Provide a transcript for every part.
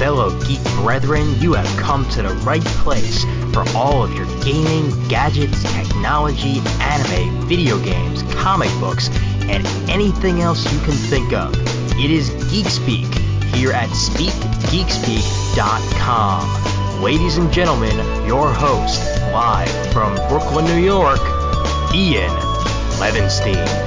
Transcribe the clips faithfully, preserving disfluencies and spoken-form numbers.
fellow geek brethren, you have come to the right place for all of your gaming, gadgets, technology, anime, video games, comic books, and anything else you can think of. It is Geek Speak here at speak geek speak dot com. Ladies and gentlemen, your host, live from Brooklyn, New York, Ian Levinstein.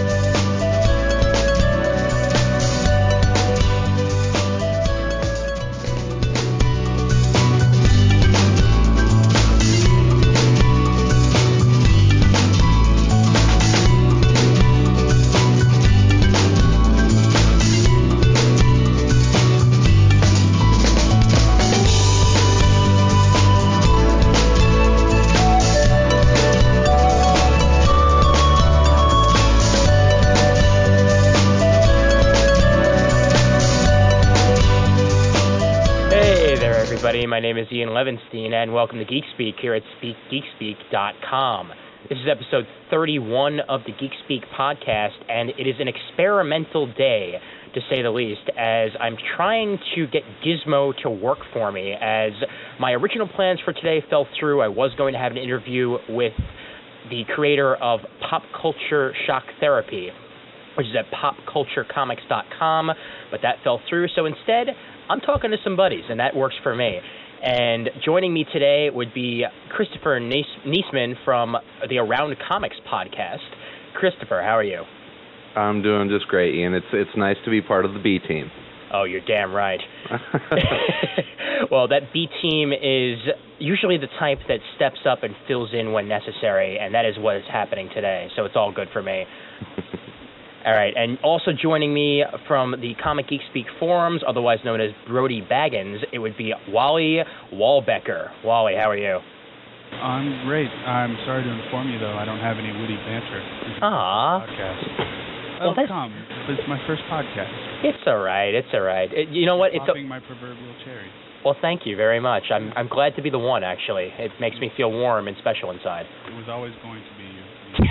My name is Ian Levinstein, and welcome to Geek Speak here at speak geek speak dot com. This is episode thirty-one of the Geek Speak podcast, and it is an experimental day, to say the least, as I'm trying to get Gizmo to work for me, as my original plans for today fell through. I was going to have an interview with the creator of Pop Culture Shock Therapy, which is at pop culture comics dot com, but that fell through, so instead, I'm talking to some buddies, and that works for me. And joining me today would be Christopher Niesman from the Around Comics podcast. Christopher, how are you? I'm doing just great, Ian. It's it's nice to be part of the B team. Oh, you're damn right. Well, that B team is usually the type that steps up and fills in when necessary, and that is what is happening today, so it's all good for me. All right, and also joining me from the Comic Geek Speak forums, otherwise known as Brody Baggins, it would be Wally Wallbecker. Wally, how are you? I'm great. I'm sorry to inform you, though, I don't have any witty banter. Aww. Podcast. Well, oh, come. It's my first podcast. It's all right. It's all right. It, you know what? It's popping a- my proverbial cherry. Well, thank you very much. I'm I'm glad to be the one, actually. It makes me feel warm and special inside. It was always going to be you.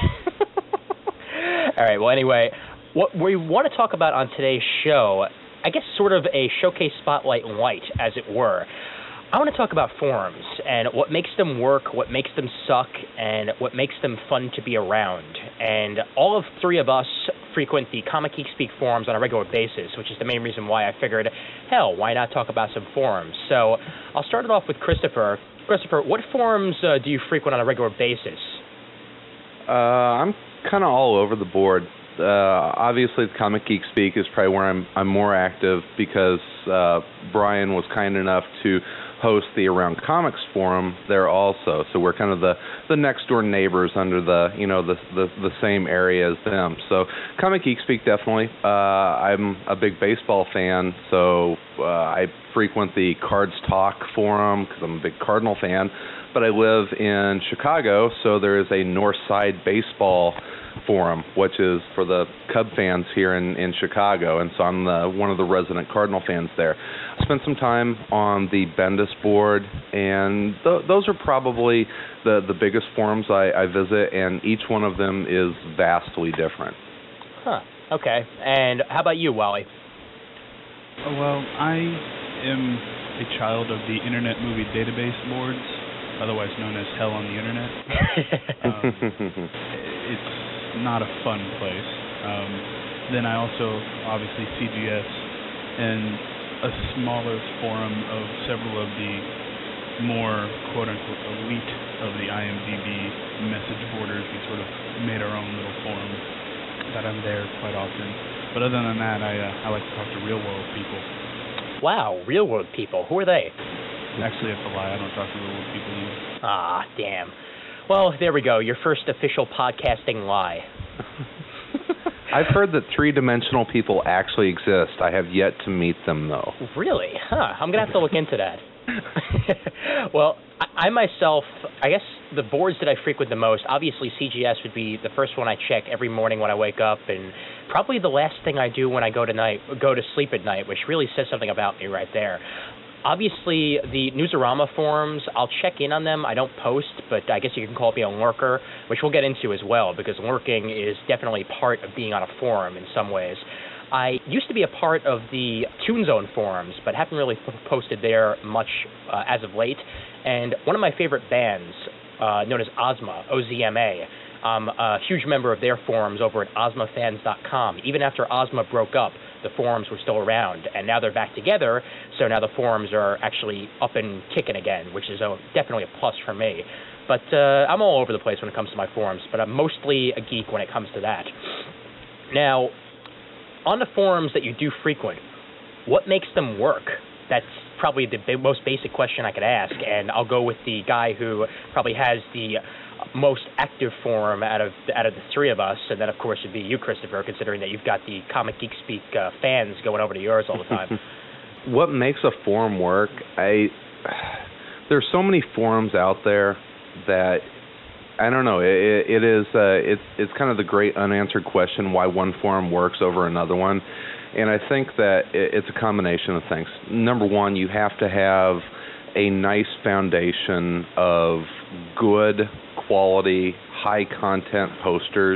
All right, well, anyway, what we want to talk about on today's show, I guess sort of a showcase spotlight light, as it were. I want to talk about forums and what makes them work, what makes them suck, and what makes them fun to be around. And all of three of us frequent the Comic Geek Speak forums on a regular basis, which is the main reason why I figured, hell, why not talk about some forums? So I'll start it off with Christopher. Christopher, what forums uh, do you frequent on a regular basis? Uh, I'm kind of all over the board. Uh, obviously, the Comic Geek Speak is probably where I'm I'm more active because uh, Brian was kind enough to host the Around Comics forum there also. So we're kind of the, the next door neighbors under the you know the, the the same area as them. So Comic Geek Speak definitely. Uh, I'm a big baseball fan, so uh, I frequent the Cards Talk forum because I'm a big Cardinal fan. But I live in Chicago, so there is a North Side Baseball forum, which is for the Cub fans here in, in Chicago, and so I'm the, one of the resident Cardinal fans there. I spent some time on the Bendis board, and th- those are probably the, the biggest forums I, I visit, and each one of them is vastly different. Huh, okay. And how about you, Wally? Oh, well, I am a child of the Internet Movie Database boards, otherwise known as Hell on the Internet. um, it's not a fun place. Um, then I also, obviously, C G S and a smaller forum of several of the more, quote-unquote, elite of the I M D B message boarders. We sort of made our own little forum that I'm there quite often. But other than that, I, uh, I like to talk to real-world people. Wow, real-world people. Who are they? Actually, that's a lie. I don't talk to real-world people either. Ah, damn. Well, there we go. Your first official podcasting lie. I've heard that three-dimensional people actually exist. I have yet to meet them, though. Really? Huh. I'm going to have to look into that. Well, I, I myself, I guess the boards that I frequent the most, obviously C G S would be the first one I check every morning when I wake up, and probably the last thing I do when I go to night, go to sleep at night, which really says something about me right there. Obviously, the Newsarama forums, I'll check in on them. I don't post, but I guess you can call me a lurker, which we'll get into as well, because lurking is definitely part of being on a forum in some ways. I used to be a part of the Toon Zone forums, but haven't really p- posted there much uh, as of late. And one of my favorite bands, uh, known as Ozma, O Z M A, I'm a huge member of their forums over at ozma fans dot com. Even after Ozma broke up, the forums were still around, and now they're back together, so now the forums are actually up and kicking again, which is a, definitely a plus for me. But uh, I'm all over the place when it comes to my forums, but I'm mostly a geek when it comes to that. Now, on the forums that you do frequent, what makes them work? That's probably the b- most basic question I could ask, and I'll go with the guy who probably has the most active forum out of out of the three of us, and then of course would be you, Christopher, considering that you've got the Comic Geek Speak uh, fans going over to yours all the time. What makes a forum work? I there's so many forums out there that I don't know. It, it is uh, it's it's kind of the great unanswered question why one forum works over another one, and I think that it's a combination of things. Number one, you have to have a nice foundation of good quality, high content posters,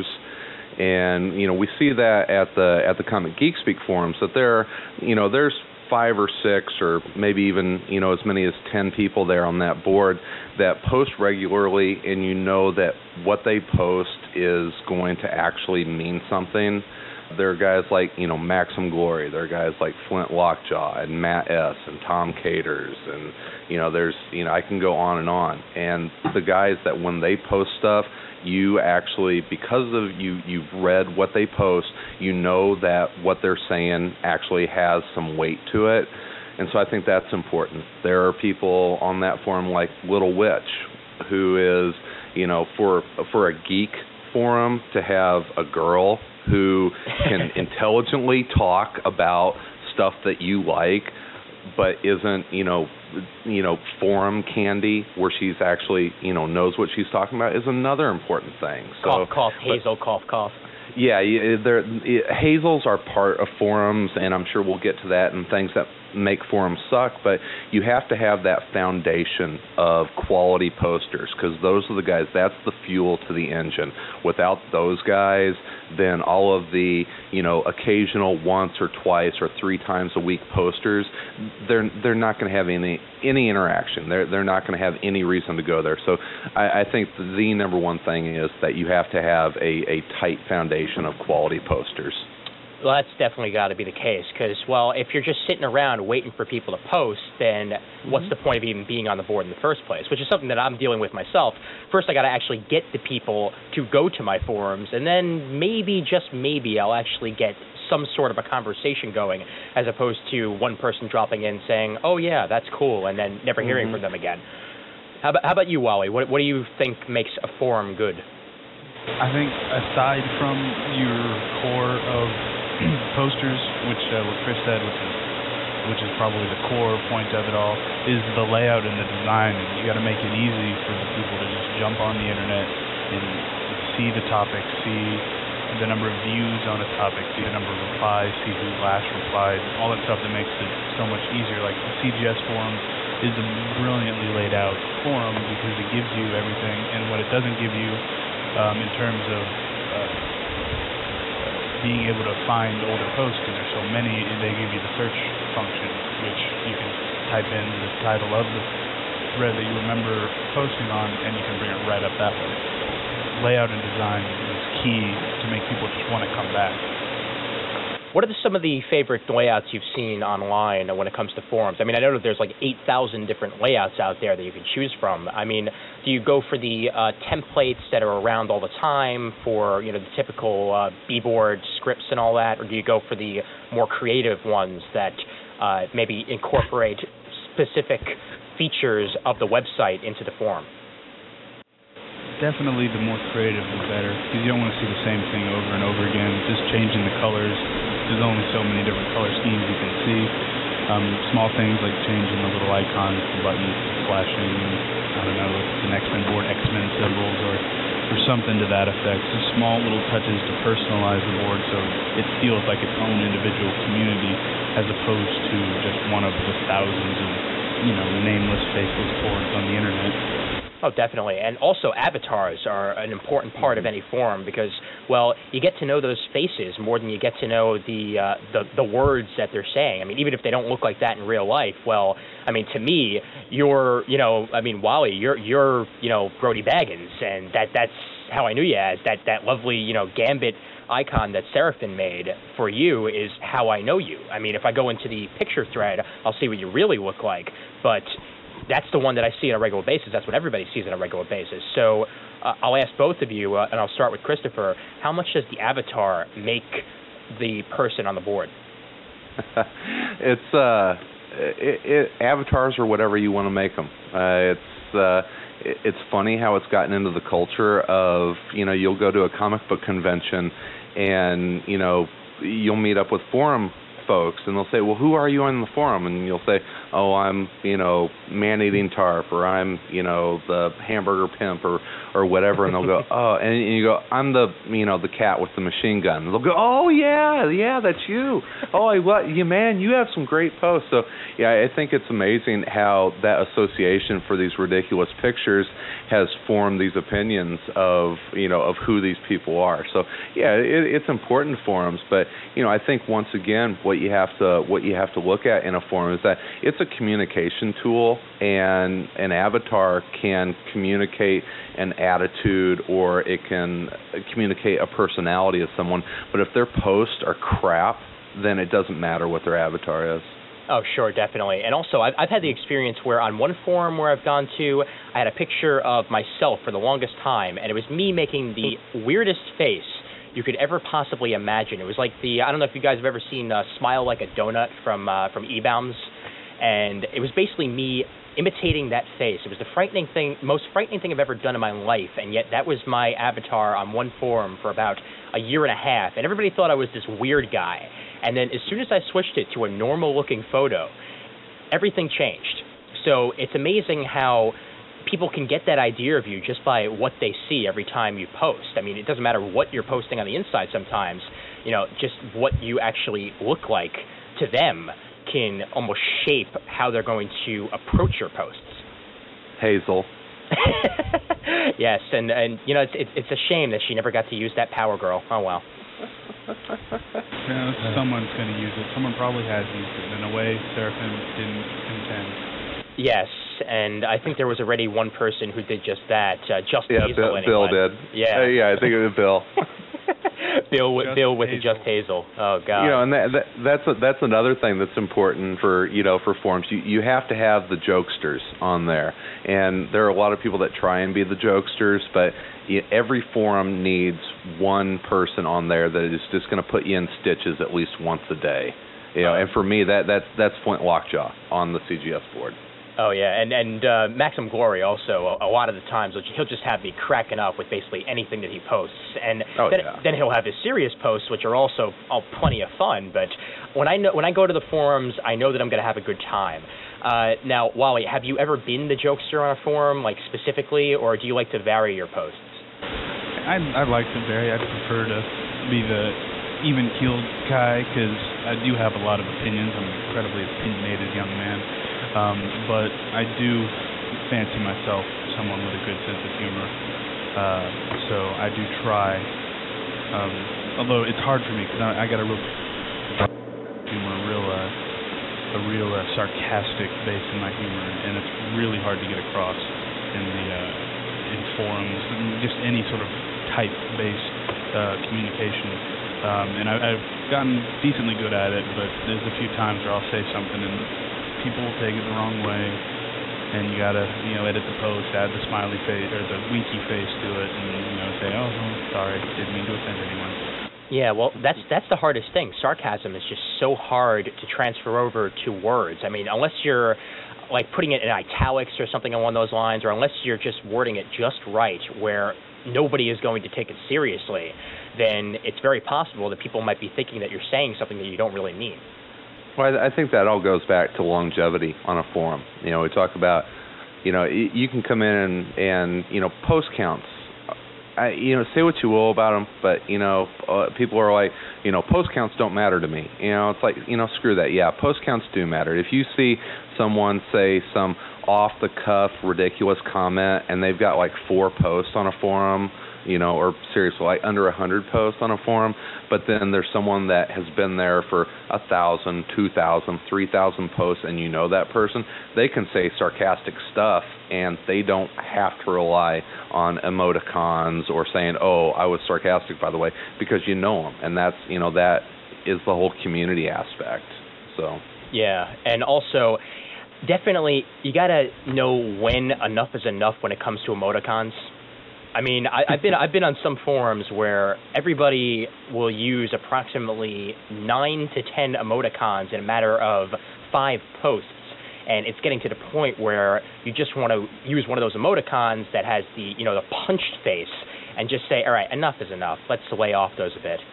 and you know we see that at the at the Comic Geek Speak forums that there, you know, there's five or six or maybe even you know as many as ten people there on that board that post regularly, and you know that what they post is going to actually mean something. There are guys like, you know, Maxim Glory. There are guys like Flint Lockjaw and Matt S. and Tom Caters. And, you know, there's, you know, I can go on and on. And the guys that when they post stuff, you actually, because of you, you've read what they post, you know that what they're saying actually has some weight to it. And so I think that's important. There are people on that forum like Little Witch, who is, you know, for for a geek forum to have a girl who can intelligently talk about stuff that you like, but isn't, you know, you know, forum candy, where she's actually, you know, knows what she's talking about, is another important thing. So, cough, cough, but, Hazel, cough, cough. Yeah, they're, Hazels are part of forums, and I'm sure we'll get to that and things that make forums suck, but you have to have that foundation of quality posters, because those are the guys, that's the fuel to the engine. Without those guys, then all of the, you know, occasional once or twice or three times a week posters, they're they're not going to have any any interaction. They're they're not going to have any reason to go there. So I, I think the number one thing is that you have to have a, a tight foundation of quality posters. Well, that's definitely got to be the case, because, well, if you're just sitting around waiting for people to post, then mm-hmm. what's the point of even being on the board in the first place, which is something that I'm dealing with myself. First, I got to actually get the people to go to my forums, and then maybe, just maybe, I'll actually get some sort of a conversation going, as opposed to one person dropping in saying, oh, yeah, that's cool, and then never hearing mm-hmm. from them again. How about, how about you, Wally? What, what do you think makes a forum good? I think aside from your core of posters, which uh, what Chris said, which is which is probably the core point of it all, is the layout and the design. And you got to make it easy for the people to just jump on the internet and see the topic, see the number of views on a topic, see the number of replies, see who last replied, all that stuff that makes it so much easier. Like the C G S forum is a brilliantly laid out forum because it gives you everything, and what it doesn't give you um, in terms of uh, being able to find older posts, because there's so many, they give you the search function, which you can type in the title of the thread that you remember posting on, and you can bring it right up that way. Layout and design is key to make people just want to come back. What are the, some of the favorite layouts you've seen online when it comes to forums? I mean, I know that there's like eight thousand different layouts out there that you can choose from. I mean, do you go for the uh, templates that are around all the time for, you know, the typical uh, B-board scripts and all that, or do you go for the more creative ones that uh, maybe incorporate specific features of the website into the forum? Definitely the more creative the better, because you don't want to see the same thing over and over again, just changing the colors. There's only so many different color schemes you can see. Um, small things like changing the little icons, the buttons, flashing, I don't know, the X-Men board, X-Men symbols, or, or something to that effect. Just small little touches to personalize the board so it feels like its own individual community, as opposed to just one of the thousands of, you know, nameless, faceless boards on the internet. Oh, definitely. And also avatars are an important part of any forum because, well, you get to know those faces more than you get to know the, uh, the the words that they're saying. I mean, even if they don't look like that in real life, well, I mean, to me, you're, you know, I mean, Wally, you're, you're, you know, Brody Baggins, and that that's how I knew you as. That, that lovely, you know, Gambit icon that Seraphin made for you is how I know you. I mean, if I go into the picture thread, I'll see what you really look like, but that's the one that I see on a regular basis. That's what everybody sees on a regular basis. So uh, I'll ask both of you, uh, and I'll start with Christopher, how much does the avatar make the person on the board? it's uh, it, it, avatars are whatever you want to make them. Uh, it's uh, it, it's funny how it's gotten into the culture of, you know, you'll go to a comic book convention and, you know, you'll meet up with forum folks, and they'll say, well, who are you on the forum? And you'll say, oh, I'm, you know, man-eating tarp, or I'm, you know, the hamburger pimp, or or whatever, and they'll go, oh, and you go, I'm the, you know, the cat with the machine gun. And they'll go, oh, yeah, yeah, that's you. Oh, I, well, you, man, you have some great posts. So, yeah, I think it's amazing how that association for these ridiculous pictures has formed these opinions of, you know, of who these people are. So, yeah, it, it's important forums, but, you know, I think once again, what you have to what you have to look at in a forum is that it's a communication tool, and an avatar can communicate an attitude, or it can communicate a personality of someone. But if their posts are crap, then it doesn't matter what their avatar is. Oh, sure, definitely. And also, I've, I've had the experience where on one forum where I've gone to, I had a picture of myself for the longest time, and it was me making the weirdest face you could ever possibly imagine. It was like the, I don't know if you guys have ever seen uh, Smile Like a Donut from uh, from E-Bounds, and it was basically me imitating that face. It was the frightening thing, most frightening thing I've ever done in my life, and yet that was my avatar on one forum for about a year and a half, and everybody thought I was this weird guy. And then as soon as I switched it to a normal-looking photo, everything changed. So it's amazing how people can get that idea of you just by what they see every time you post. I mean, it doesn't matter what you're posting on the inside sometimes. You know, just what you actually look like to them can almost shape how they're going to approach your posts. Hazel. Yes, and, and you know, it's, it's it's a shame that she never got to use that Power Girl. Oh, well. Yeah, someone's going to use it. Someone probably has used it in a way Seraphin didn't intend. Yes, and I think there was already one person who did just that. Uh, just yeah, Hazel. Bill, Bill did. Yeah, uh, yeah, I think it was Bill. Bill with just Bill with Hazel. the Just Hazel. Oh God. You know, and that, that that's a, that's another thing that's important for you know for forums. You you have to have the jokesters on there, and there are a lot of people that try and be the jokesters, but you, every forum needs one person on there that is just going to put you in stitches at least once a day. You know, and for me that that's that's Flint Lockjaw on the C G S board. Oh, yeah, and and uh, Maxim Glory also, a, a lot of the times, he'll just have me cracking up with basically anything that he posts. And oh, then, yeah. then he'll have his serious posts, which are also all plenty of fun. But when I know, when I go to the forums, I know that I'm going to have a good time. Uh, now, Wally, have you ever been the jokester on a forum, like specifically, or do you like to vary your posts? I I like to vary. I prefer to be the even-keeled guy because I do have a lot of opinions. I'm an incredibly opinionated young man. Um, but I do fancy myself someone with a good sense of humor, uh, so I do try. Um, although it's hard for me because I, I got a real humor, a real, uh, a real uh, sarcastic base in my humor, and it's really hard to get across in the uh, in forums, and just any sort of type-based uh, communication. Um, and I, I've gotten decently good at it, but there's a few times where I'll say something and people will take it the wrong way, and you gotta, you know, edit the post, add the smiley face or the winky face to it, and you know, say, oh, oh, sorry, didn't mean to offend anyone. Yeah, well, that's that's the hardest thing. Sarcasm is just so hard to transfer over to words. I mean, unless you're like putting it in italics or something along those lines, or unless you're just wording it just right, where nobody is going to take it seriously, then it's very possible that people might be thinking that you're saying something that you don't really mean. Well, I think that all goes back to longevity on a forum. You know, we talk about, you know, you can come in and, and you know, post counts. I, you know, say what you will about them, but, you know, uh, people are like, you know, post counts don't matter to me. You know, it's like, you know, screw that. Yeah, post counts do matter. If you see someone say some off-the-cuff, ridiculous comment, and they've got like four posts on a forum, you know, or seriously, like under a hundred posts on a forum, but then there's someone that has been there for a thousand, two thousand, three thousand posts, and you know that person, they can say sarcastic stuff, and they don't have to rely on emoticons or saying, oh, I was sarcastic, by the way, because you know them, and that's, you know, that is the whole community aspect, so. Yeah, and also, definitely, you gotta know when enough is enough when it comes to emoticons. I mean, I, I've been I've been on some forums where everybody will use approximately nine to ten emoticons in a matter of five posts, and it's getting to the point where you just want to use one of those emoticons that has the you know the punched face, and just say, all right, enough is enough. Let's lay off those a bit.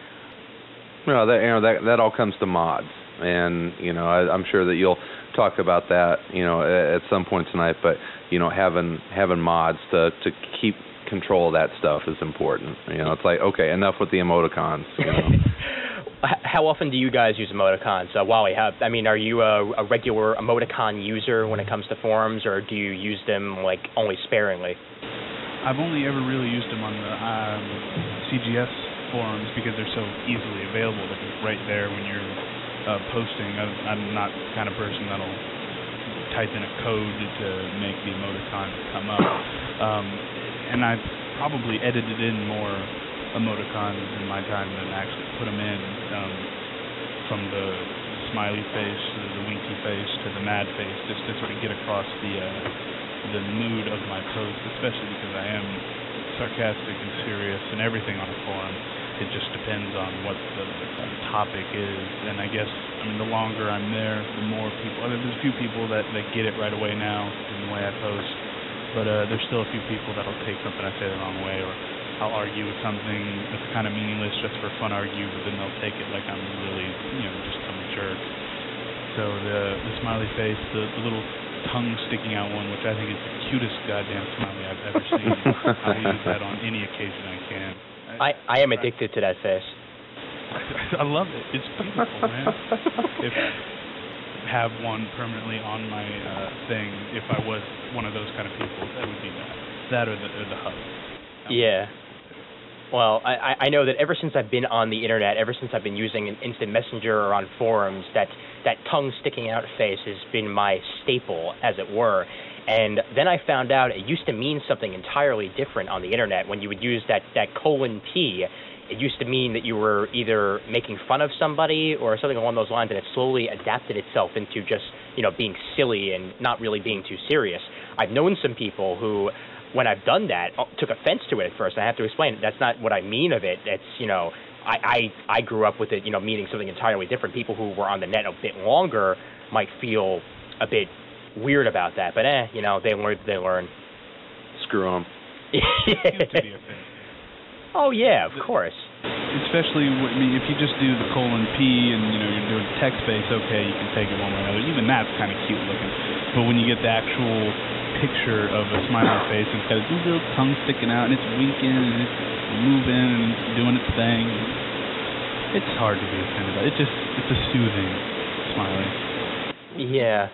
No, that you know that that all comes to mods, and you know I, I'm sure that you'll talk about that you know at, at some point tonight. But you know having having mods to to keep control of that stuff is important. You know, it's like, okay, enough with the emoticons. You know? How often do you guys use emoticons? Uh, Wally, how, I mean, are you a, a regular emoticon user when it comes to forums, or do you use them, like, only sparingly? I've only ever really used them on the um, C G S forums because they're so easily available. They're just right there when you're uh, posting. I, I'm not the kind of person that'll type in a code to make the emoticon come up. Um, And I've probably edited in more emoticons in my time than actually put them in, um, from the smiley face to the winky face to the mad face, just to sort of get across the uh, the mood of my post, especially because I am sarcastic and serious and everything on a forum. It just depends on what the, the topic is, and I guess I mean the longer I'm there, the more people. I mean, there's a few people that, that get it right away now in the way I post. But uh, there's still a few people that'll take something I say the wrong way, or I'll argue with something that's kind of meaningless just for fun argue, but then they'll take it like I'm really, you know, just some jerk. So the the smiley face, the, the little tongue sticking out one, which I think is the cutest goddamn smiley I've ever seen. I'll use that on any occasion I can. I, I am addicted to that face. I love it. It's beautiful, man. If, have one permanently on my uh, thing if I was one of those kind of people. That would be that. That or the, or the hub. Yeah. Well, I, I know that ever since I've been on the internet, ever since I've been using an instant messenger or on forums, that, that tongue sticking out face has been my staple, as it were. And then I found out it used to mean something entirely different on the internet. When you would use that, that colon P, it used to mean that you were either making fun of somebody or something along those lines, and it slowly adapted itself into just, you know, being silly and not really being too serious. I've known some people who, when I've done that, took offense to it at first. I have to explain, that's not what I mean of it. It's, you know, I, I, I grew up with it, you know, meaning something entirely different. People who were on the net a bit longer might feel a bit weird about that, but eh, you know, they learn, they learn. Screw them. Yeah. Oh, yeah, of course. Especially, I mean, if you just do the colon P and, you know, you're doing text-based, okay, you can take it one way or another. Even that's kind of cute looking. But when you get the actual picture of a smiley face instead of this little tongue sticking out and it's winking and it's moving and it's doing its thing, it's hard to be offended by. It just, it's a soothing smiley. Yeah.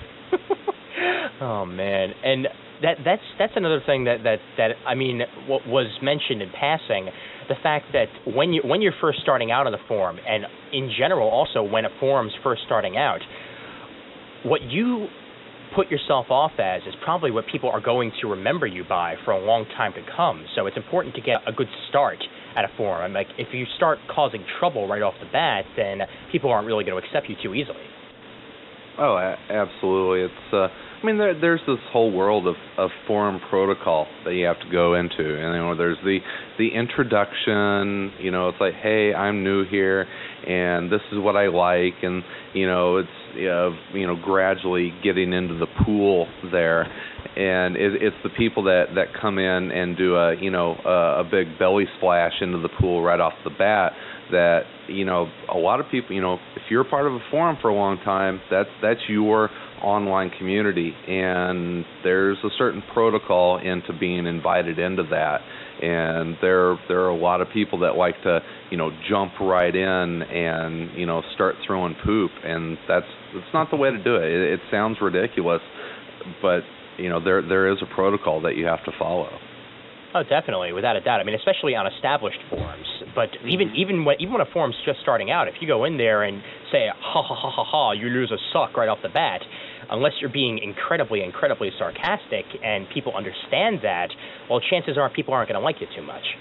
Oh, man. And that that's that's another thing that, that, that I mean, what was mentioned in passing, the fact that when you when you're first starting out on the forum, and in general also when a forum's first starting out, what you put yourself off as is probably what people are going to remember you by for a long time to come. So it's important to get a good start at a forum. I mean, like, if you start causing trouble right off the bat, then people aren't really going to accept you too easily. Oh, a- absolutely. It's uh, I mean, there, there's this whole world of, of forum protocol that you have to go into, and you know, there's the the introduction. You know, it's like, hey, I'm new here, and this is what I like, and you know, it's uh, you know, gradually getting into the pool there, and it, it's the people that, that come in and do a you know a, a big belly splash into the pool right off the bat. That, you know, a lot of people, you know, if you're part of a forum for a long time, that's that's your online community, and there's a certain protocol into being invited into that, and there there are a lot of people that like to, you know, jump right in and, you know, start throwing poop, and that's that's not the way to do it. It, it sounds ridiculous, but you know there there is a protocol that you have to follow. Oh, definitely, without a doubt. I mean, especially on established forums. But even even when even when a forum's just starting out, if you go in there and say ha ha ha ha ha, you lose a suck right off the bat, unless you're being incredibly incredibly sarcastic and people understand that, well, chances are people aren't going to like you too much.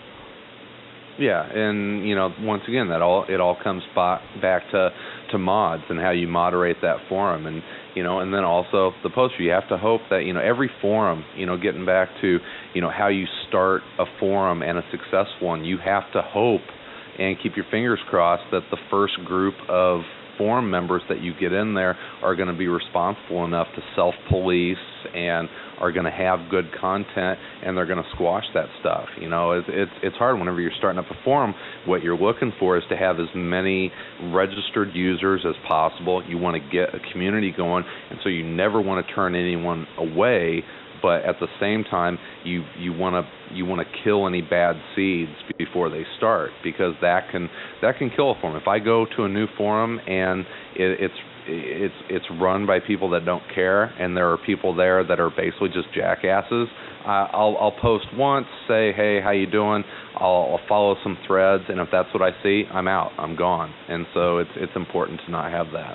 Yeah, and you know, once again, that all it all comes back back to to mods and how you moderate that forum, and you know, and then also the poster. You have to hope that you know every forum, you know, getting back to you know how you start a forum and a successful one, you have to hope and keep your fingers crossed that the first group of forum members that you get in there are going to be responsible enough to self-police and are going to have good content, and they're going to squash that stuff. You know, it's, it's it's hard whenever you're starting up a forum. What you're looking for is to have as many registered users as possible. You want to get a community going, and so you never want to turn anyone away. But at the same time, you you want to you want to kill any bad seeds before they start, because that can that can kill a forum. If I go to a new forum and it, it's it's it's run by people that don't care, and there are people there that are basically just jackasses, uh, I'll I'll post once, say hey, how you doing? I'll, I'll follow some threads, and if that's what I see, I'm out, I'm gone. And so it's it's important to not have that.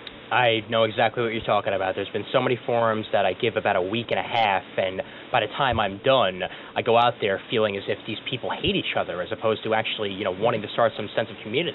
I know exactly what you're talking about. There's been so many forums that I give about a week and a half, and by the time I'm done, I go out there feeling as if these people hate each other, as opposed to actually, you know, wanting to start some sense of community.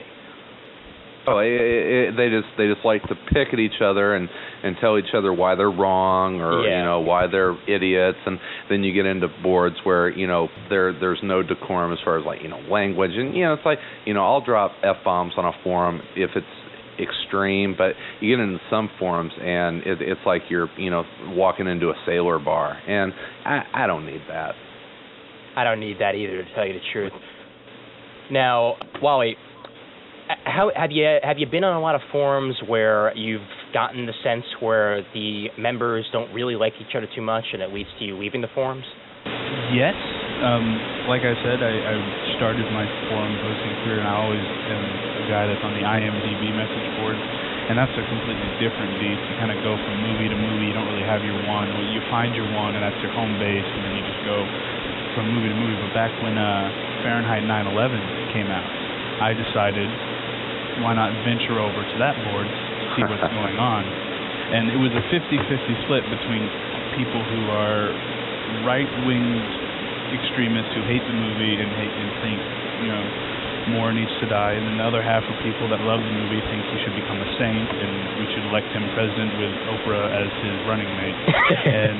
Oh, it, it, they just they just like to pick at each other and, and tell each other why they're wrong, or yeah. you know why they're idiots, and then you get into boards where you know there there's no decorum as far as like you know language, and you know it's like you know I'll drop F-bombs on a forum if it's extreme, but you get into some forums and it, it's like you're you know walking into a sailor bar, and I, I don't need that. I don't need that either, to tell you the truth. Now, Wally, how have you have you been on a lot of forums where you've gotten the sense where the members don't really like each other too much, and it leads to you leaving the forums? Yes. Um, like I said, I, I started my forum posting career, and I always am a guy that's on the I M D B message board, and that's a completely different beast. You kind of go from movie to movie. You don't really have your one. Well, you find your one, and that's your home base, and then you just go from movie to movie. But back when uh, Fahrenheit nine eleven came out, I decided, why not venture over to that board, see what's going on. And it was a fifty-fifty split between people who are right-winged extremists who hate the movie and hate and think, you know, Moore needs to die, and then the other half of people that love the movie think he should become a saint and we should elect him president with Oprah as his running mate. and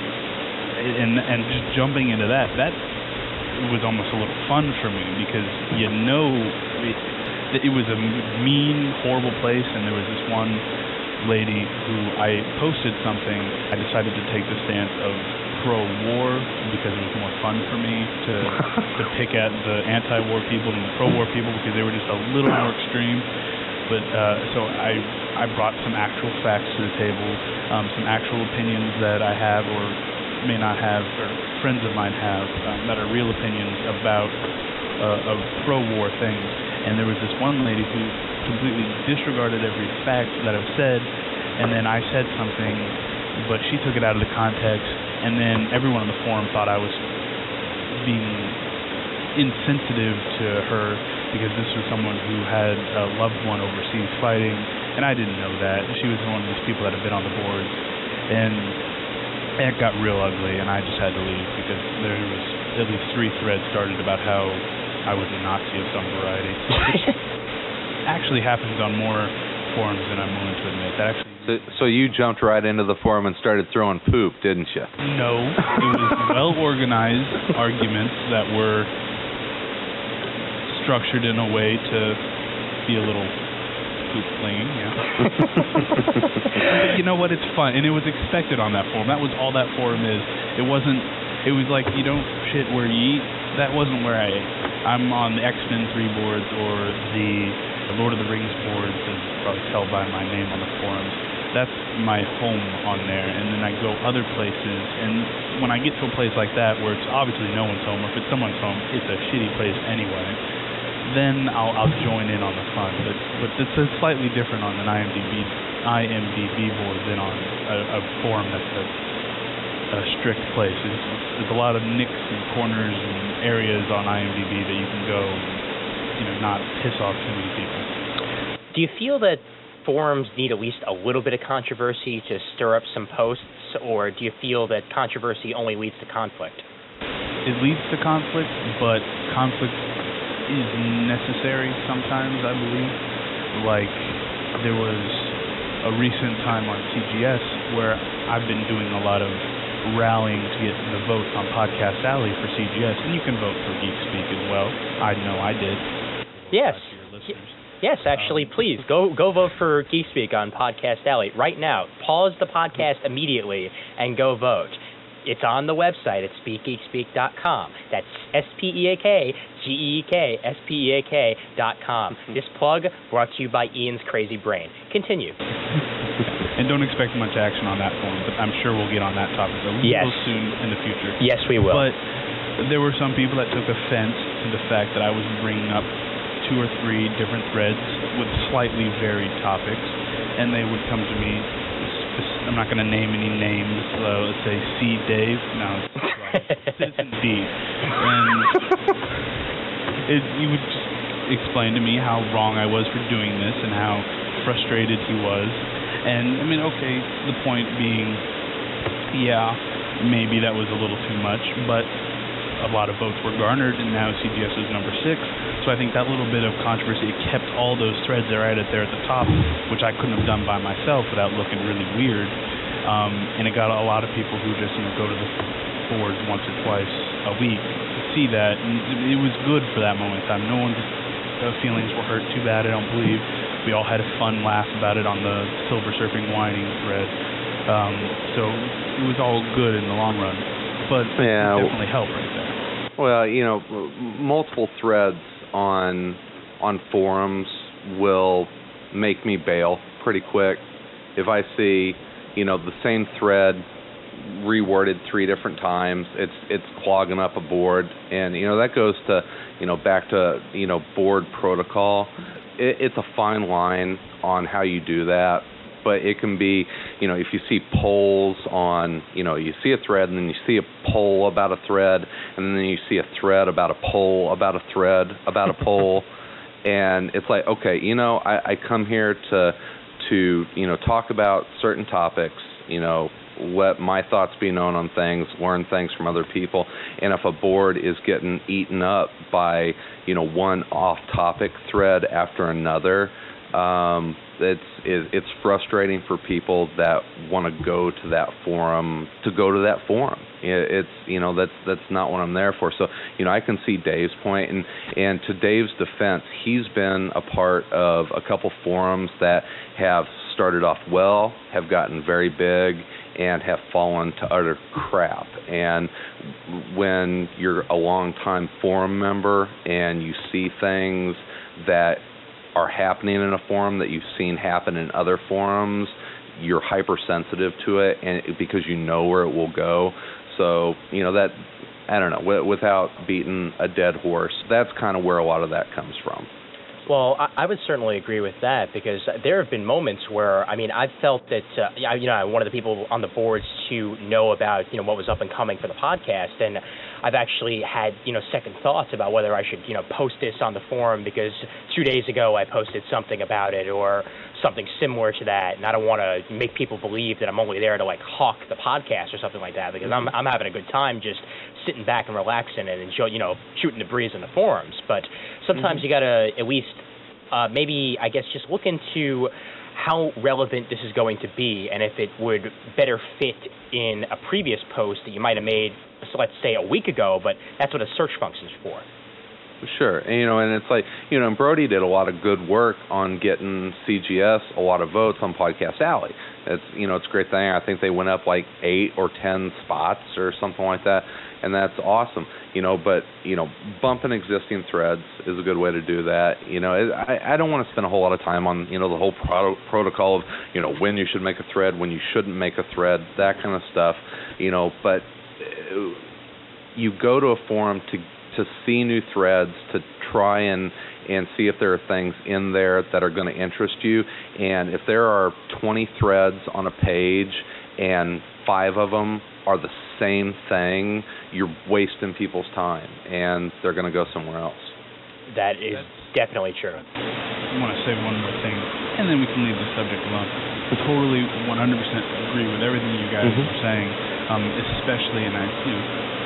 and and just jumping into that, that was almost a little fun for me, because you know it, it was a mean, horrible place, and there was this one lady who I posted something. I decided to take the stance of pro-war because it was more fun for me to to pick at the anti-war people than the pro-war people, because they were just a little more extreme. But uh, so I I brought some actual facts to the table, um, some actual opinions that I have or may not have, or friends of mine have, um, that are real opinions about uh, of pro-war things. And there was this one lady who completely disregarded every fact that I've said, and then I said something, but she took it out of the context, and then everyone on the forum thought I was being insensitive to her because this was someone who had a loved one overseas fighting, and I didn't know that. She was one of these people that had been on the board, and it got real ugly, and I just had to leave because there was at least three threads started about how I was a Nazi of some variety. Which actually happens on more forums than I'm willing to admit. That actually. So, so you jumped right into the forum and started throwing poop, didn't you? No, it was well-organized arguments that were structured in a way to be a little poop clinging, yeah. But you know what? It's fun, and it was expected on that forum. That was all that forum is. It wasn't. It was like you don't shit where you eat. That wasn't where I ate. I'm on the X-Men three boards or the Lord of the Rings boards, as you probably tell by my name on the forums. That's my home on there, and then I go other places, and when I get to a place like that where it's obviously no one's home, or if it's someone's home, it's a shitty place anyway, then I'll, I'll join in on the fun. But but it's a slightly different on an I M D B I M D B board than on a, a forum that's a a strict place. There's, there's a lot of nicks and corners and areas on IMDb that you can go, you know, not piss off too many people. Do you feel that forums need at least a little bit of controversy to stir up some posts, or do you feel that controversy only leads to conflict? It leads to conflict, but conflict is necessary sometimes, I believe. Like, there was a recent time on C G S where I've been doing a lot of rallying to get the votes on Podcast Alley for C G S, and you can vote for Geek Speak as well. I know I did. Yes. Uh, to your listeners. Yes, actually, um, please go go vote for Geek Speak on Podcast Alley right now. Pause the podcast immediately and go vote. It's on the website at speak geek speak dot com. That's S P E A K G E E K S P E A K dot com. This plug brought to you by Ian's Crazy Brain. Continue. And don't expect much action on that forum, but I'm sure we'll get on that topic a little yes. soon in the future. Yes, we will. But there were some people that took offense to the fact that I was bringing up two or three different threads with slightly varied topics, and they would come to me. I'm not going to name any names. Uh, let's say C. Dave. No, it's Citizen D. And it, he would just explain to me how wrong I was for doing this and how frustrated he was. And, I mean, okay, the point being, yeah, maybe that was a little too much, but a lot of votes were garnered, and now C G S is number six. So I think that little bit of controversy kept all those threads that are right there at the top, which I couldn't have done by myself without looking really weird. Um, and it got a lot of people who just, you know, go to the boards once or twice a week to see that. And it was good for that moment in time. No one's uh, feelings were hurt too bad, I don't believe. We all had a fun laugh about it on the Silver Surfing Whining thread. Um, so it was all good in the long run. But yeah, it definitely helped right there. Well, you know, multiple threads on on forums will make me bail pretty quick. If I see, you know, the same thread reworded three different times, it's it's clogging up a board, and you know that goes to, you know, back to, you know, board protocol. It, it's a fine line on how you do that. But it can be, you know, if you see polls on, you know, you see a thread and then you see a poll about a thread, and then you see a thread about a poll about a thread about a poll, and it's like, okay, you know, I, I come here to, to, you know, talk about certain topics, you know, let my thoughts be known on things, learn things from other people, and if a board is getting eaten up by, you know, one off-topic thread after another, um, it's it, it's frustrating for people that want to go to that forum to go to that forum. It, it's you know that's that's not what I'm there for. So you know I can see Dave's point, and and to Dave's defense, he's been a part of a couple forums that have started off well, have gotten very big, and have fallen to utter crap. And when you're a long-time forum member and you see things that are happening in a forum that you've seen happen in other forums, you're hypersensitive to it, and because you know where it will go. So, you know, that, I don't know, without beating a dead horse, that's kind of where a lot of that comes from. Well, I, I would certainly agree with that, because there have been moments where, I mean, I've felt that, uh, you know, I'm one of the people on the boards to know about, you know, what was up and coming for the podcast, and I've actually had, you know, second thoughts about whether I should, you know, post this on the forum, because two days ago I posted something about it or something similar to that, and I don't want to make people believe that I'm only there to, like, hawk the podcast or something like that, because I'm I'm having a good time just sitting back and relaxing and enjoy, you know, shooting the breeze in the forums. But sometimes mm-hmm. you got to at least uh, maybe, I guess, just look into how relevant this is going to be, and if it would better fit in a previous post that you might have made, so let's say a week ago, but that's what a search function is for. Sure, and, you know, and it's like, you know, and Brody did a lot of good work on getting C G S a lot of votes on Podcast Alley. It's, you know, it's a great thing. I think they went up like eight or ten spots or something like that, and that's awesome. You know, but, you know, bumping existing threads is a good way to do that. You know, it, I, I don't want to spend a whole lot of time on, you know, the whole pro- protocol of, you know, when you should make a thread, when you shouldn't make a thread, that kind of stuff, you know, but you go to a forum to to see new threads, to try and, and see if there are things in there that are going to interest you. And if there are twenty threads on a page and five of them are the same thing, you're wasting people's time, and they're going to go somewhere else. That is That's, definitely true. I want to say one more thing, and then we can leave the subject alone. I totally one hundred percent agree with everything you guys mm-hmm. are saying, um, especially, and I you know,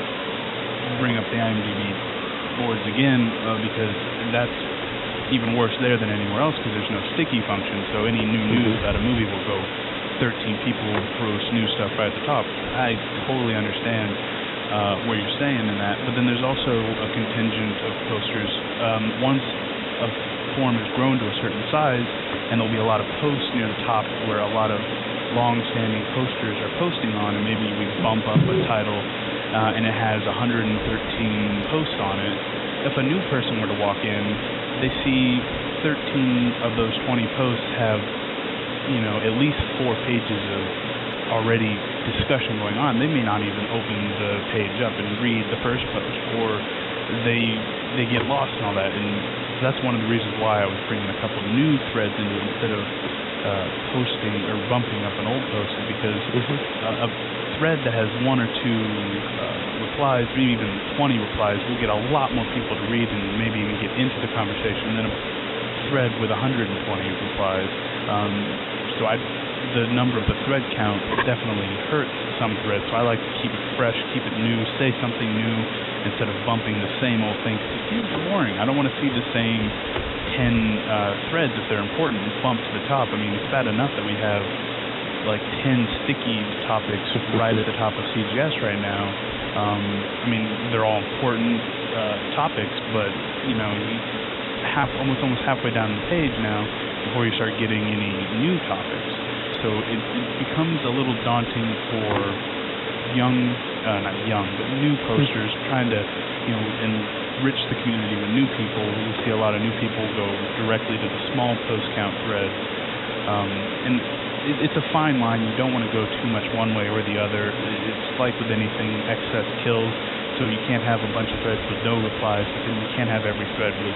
bring up the I M D B boards again, uh, because that's even worse there than anywhere else, because there's no sticky function, so any new news about a movie will go thirteen people will throw new stuff right at the top. I totally understand uh, what you're saying in that, but then there's also a contingent of posters. Um, once a form has grown to a certain size, and there'll be a lot of posts near the top where a lot of long-standing posters are posting on, and maybe we bump up a title, uh, and it has one hundred thirteen posts on it. If a new person were to walk in, they see thirteen of those twenty posts have, you know, at least four pages of already discussion going on. They may not even open the page up and read the first post, or they they get lost in all that. And that's one of the reasons why I was bringing a couple of new threads into it instead of uh, posting or bumping up an old post, because mm-hmm. a, a thread that has one or two uh, replies, maybe even twenty replies, will get a lot more people to read and maybe even get into the conversation than a thread with one hundred twenty replies. Um, so I, the number of the thread count definitely hurts some threads, so I like to keep it fresh, keep it new, say something new instead of bumping the same old thing. It feels boring. I don't want to see the same ten uh, threads if they're important bumped to the top. I mean, it's bad enough that we have like ten sticky topics right at the top of C G S right now. Um, I mean, they're all important uh, topics, but you know, half almost almost halfway down the page now before you start getting any new topics. So it, it becomes a little daunting for young, uh, not young, but new posters trying to, you know, enrich the community with new people. We see a lot of new people go directly to the small post count threads, um, and it, it's a fine line. You don't want to go too much one way or the other. It's like with anything, excess kills. So you can't have a bunch of threads with no replies, but then you can't have every thread with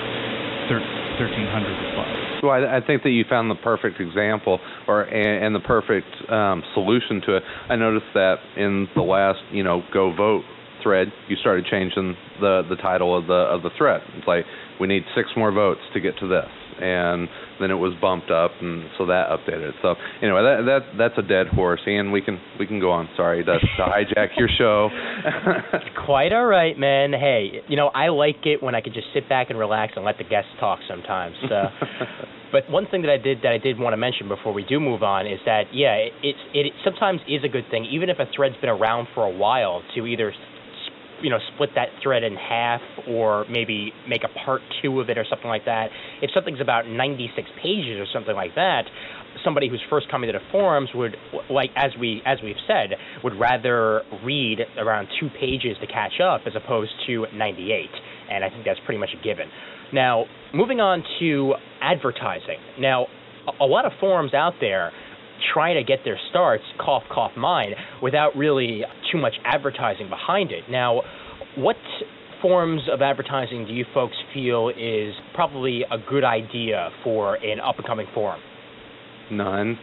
thirteen hundred replies. Well, I, I think that you found the perfect example, or and, and the perfect um, solution to it. I noticed that in the last, you know, Go Vote thread, you started changing the, the title of the of the thread. It's like, we need six more votes to get to this, and then it was bumped up, and so that updated it. So anyway, that that that's a dead horse, and we can we can go on. Sorry to, to hijack your show. Quite all right, man. Hey, you know, I like it when I can just sit back and relax and let the guests talk sometimes. So. But one thing that I did that I did want to mention before we do move on is that, yeah, it, it, it sometimes is a good thing, even if a thread's been around for a while, to either, you know, split that thread in half or maybe make a part two of it or something like that. If something's about ninety-six pages or something like that, somebody who's first coming to the forums would, like as we as we've said, would rather read around two pages to catch up as opposed to ninety-eight, and I think that's pretty much a given. Now, moving on to advertising. Now, a, a lot of forums out there try to get their starts, cough, cough, mine, without really too much advertising behind it. Now, what forms of advertising do you folks feel is probably a good idea for an up-and-coming forum? None.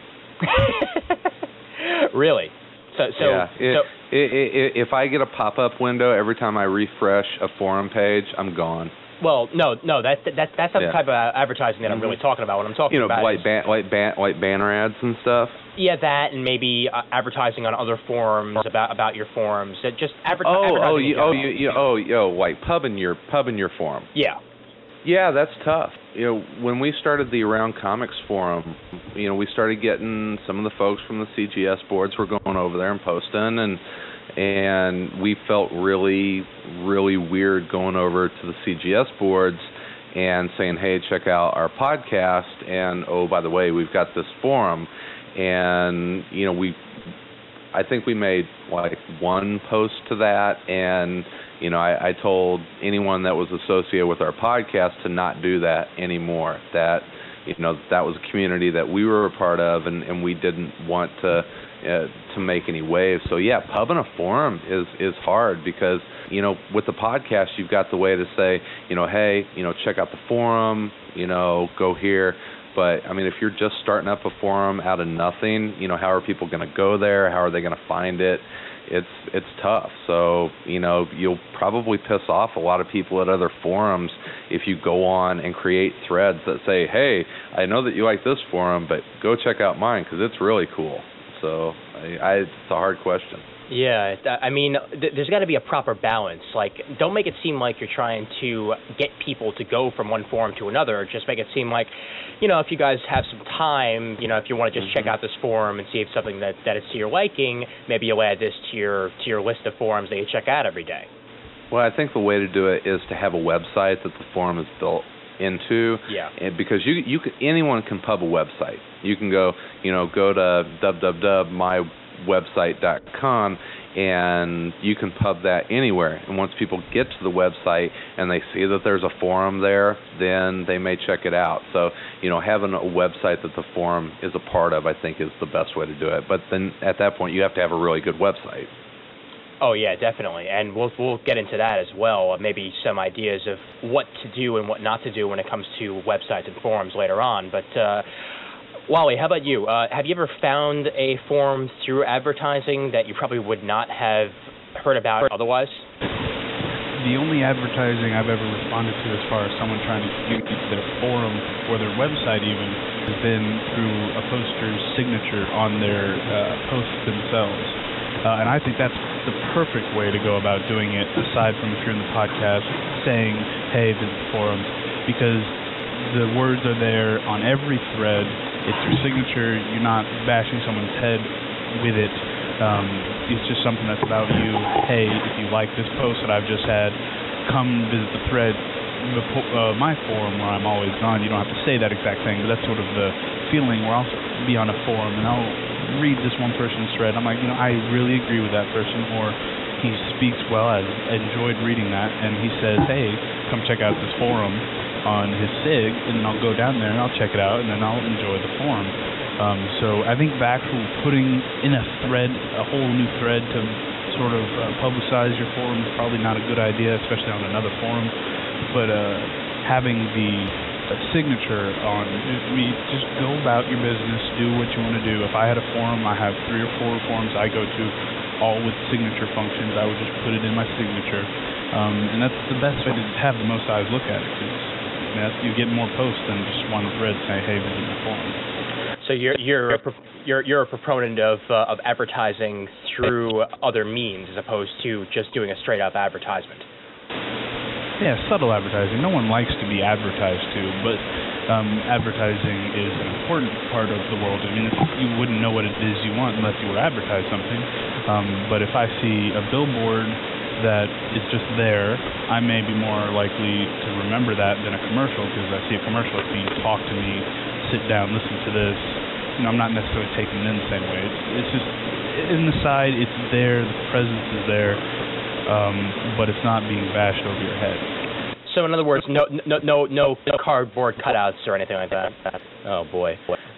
Really? So, so, yeah. It, so it, it, if I get a pop-up window every time I refresh a forum page, I'm gone. Well, no, no, that, that, that's not yeah. the type of advertising that I'm really talking about. What I'm talking you know, about white is... Ban- white, ban- white banner ads and stuff? Yeah, that, and maybe uh, advertising on other forums about about your forums. That just adver- oh, advertising. Oh, you, oh, you, you, oh, yo, white pub in your pub in your forum. Yeah. Yeah, that's tough. You know, when we started the Around Comics forum, you know, we started getting some of the folks from the C G S boards were going over there and posting, and and we felt really, really weird going over to the C G S boards and saying, hey, check out our podcast, and oh, by the way, we've got this forum. And, you know, we, I think we made like one post to that, and, you know, I, I told anyone that was associated with our podcast to not do that anymore, that, you know, that was a community that we were a part of, and, and we didn't want to uh, to make any waves. So, yeah, pub and a forum is, is hard because, you know, with the podcast, you've got the way to say, you know, hey, you know, check out the forum, you know, go here. But, I mean, if you're just starting up a forum out of nothing, you know, how are people going to go there? How are they going to find it? It's it's tough. So, you know, you'll probably piss off a lot of people at other forums if you go on and create threads that say, hey, I know that you like this forum, but go check out mine because it's really cool. So I, I, it's a hard question. Yeah, I mean, th- there's got to be a proper balance. Like, don't make it seem like you're trying to get people to go from one forum to another. Just make it seem like, you know, if you guys have some time, you know, if you want to just mm-hmm. check out this forum and see if something that, that is to your liking, maybe you'll add this to your to your list of forums that you check out every day. Well, I think the way to do it is to have a website that the forum is built into. Yeah. And because you you can, anyone can pub a website. You can go, you know, go to w w w dot my website dot com and you can pub that anywhere. And once people get to the website and they see that there's a forum there, then they may check it out. So, you know, having a website that the forum is a part of, I think, is the best way to do it. But then at that point, you have to have a really good website. Oh yeah, definitely, and we'll we'll get into that as well. Maybe some ideas of what to do and what not to do when it comes to websites and forums later on. But uh, Wally, how about you? Uh, have you ever found a forum through advertising that you probably would not have heard about otherwise? The only advertising I've ever responded to as far as someone trying to use their forum or their website even has been through a poster's signature on their uh, posts themselves. Uh, and I think that's the perfect way to go about doing it, aside from if you're in the podcast saying, hey, this is forums, because the words are there on every thread. It's your signature. You're not bashing someone's head with it. Um, it's just something that's about you. Hey, if you like this post that I've just had, come visit the thread, uh, my forum where I'm always on. You don't have to say that exact thing, but that's sort of the feeling where I'll be on a forum and I'll read this one person's thread. I'm like, you know, I really agree with that person, or he speaks well. I enjoyed reading that, and he says, hey, come check out this forum on his sig, and I'll go down there and I'll check it out, and then I'll enjoy the forum. Um, so I think the actual putting in a thread, a whole new thread to sort of uh, publicize your forum is probably not a good idea, especially on another forum. But uh, having the uh, signature on, I mean, just go about your business, do what you want to do. If I had a forum, I have three or four forums I go to, all with signature functions. I would just put it in my signature, um, and that's the best way to have the most eyes look at it. Cause, I mean, you get more posts than just one thread saying, "Hey, visit my forum." So you're you're a, you're you're a proponent of uh, of advertising through other means as opposed to just doing a straight up advertisement. Yeah, subtle advertising. No one likes to be advertised to, but um, advertising is an important part of the world. I mean, if you wouldn't know what it is you want unless you were advertised something. Um, but if I see a billboard that is just there, I may be more likely to remember that than a commercial, because I see a commercial that means talk to me, sit down, listen to this. You know, I'm not necessarily taking it in the same way. It's, it's just in the side, it's there, the presence is there, um, but it's not being bashed over your head. So in other words, no no no no cardboard cutouts or anything like that. Oh boy.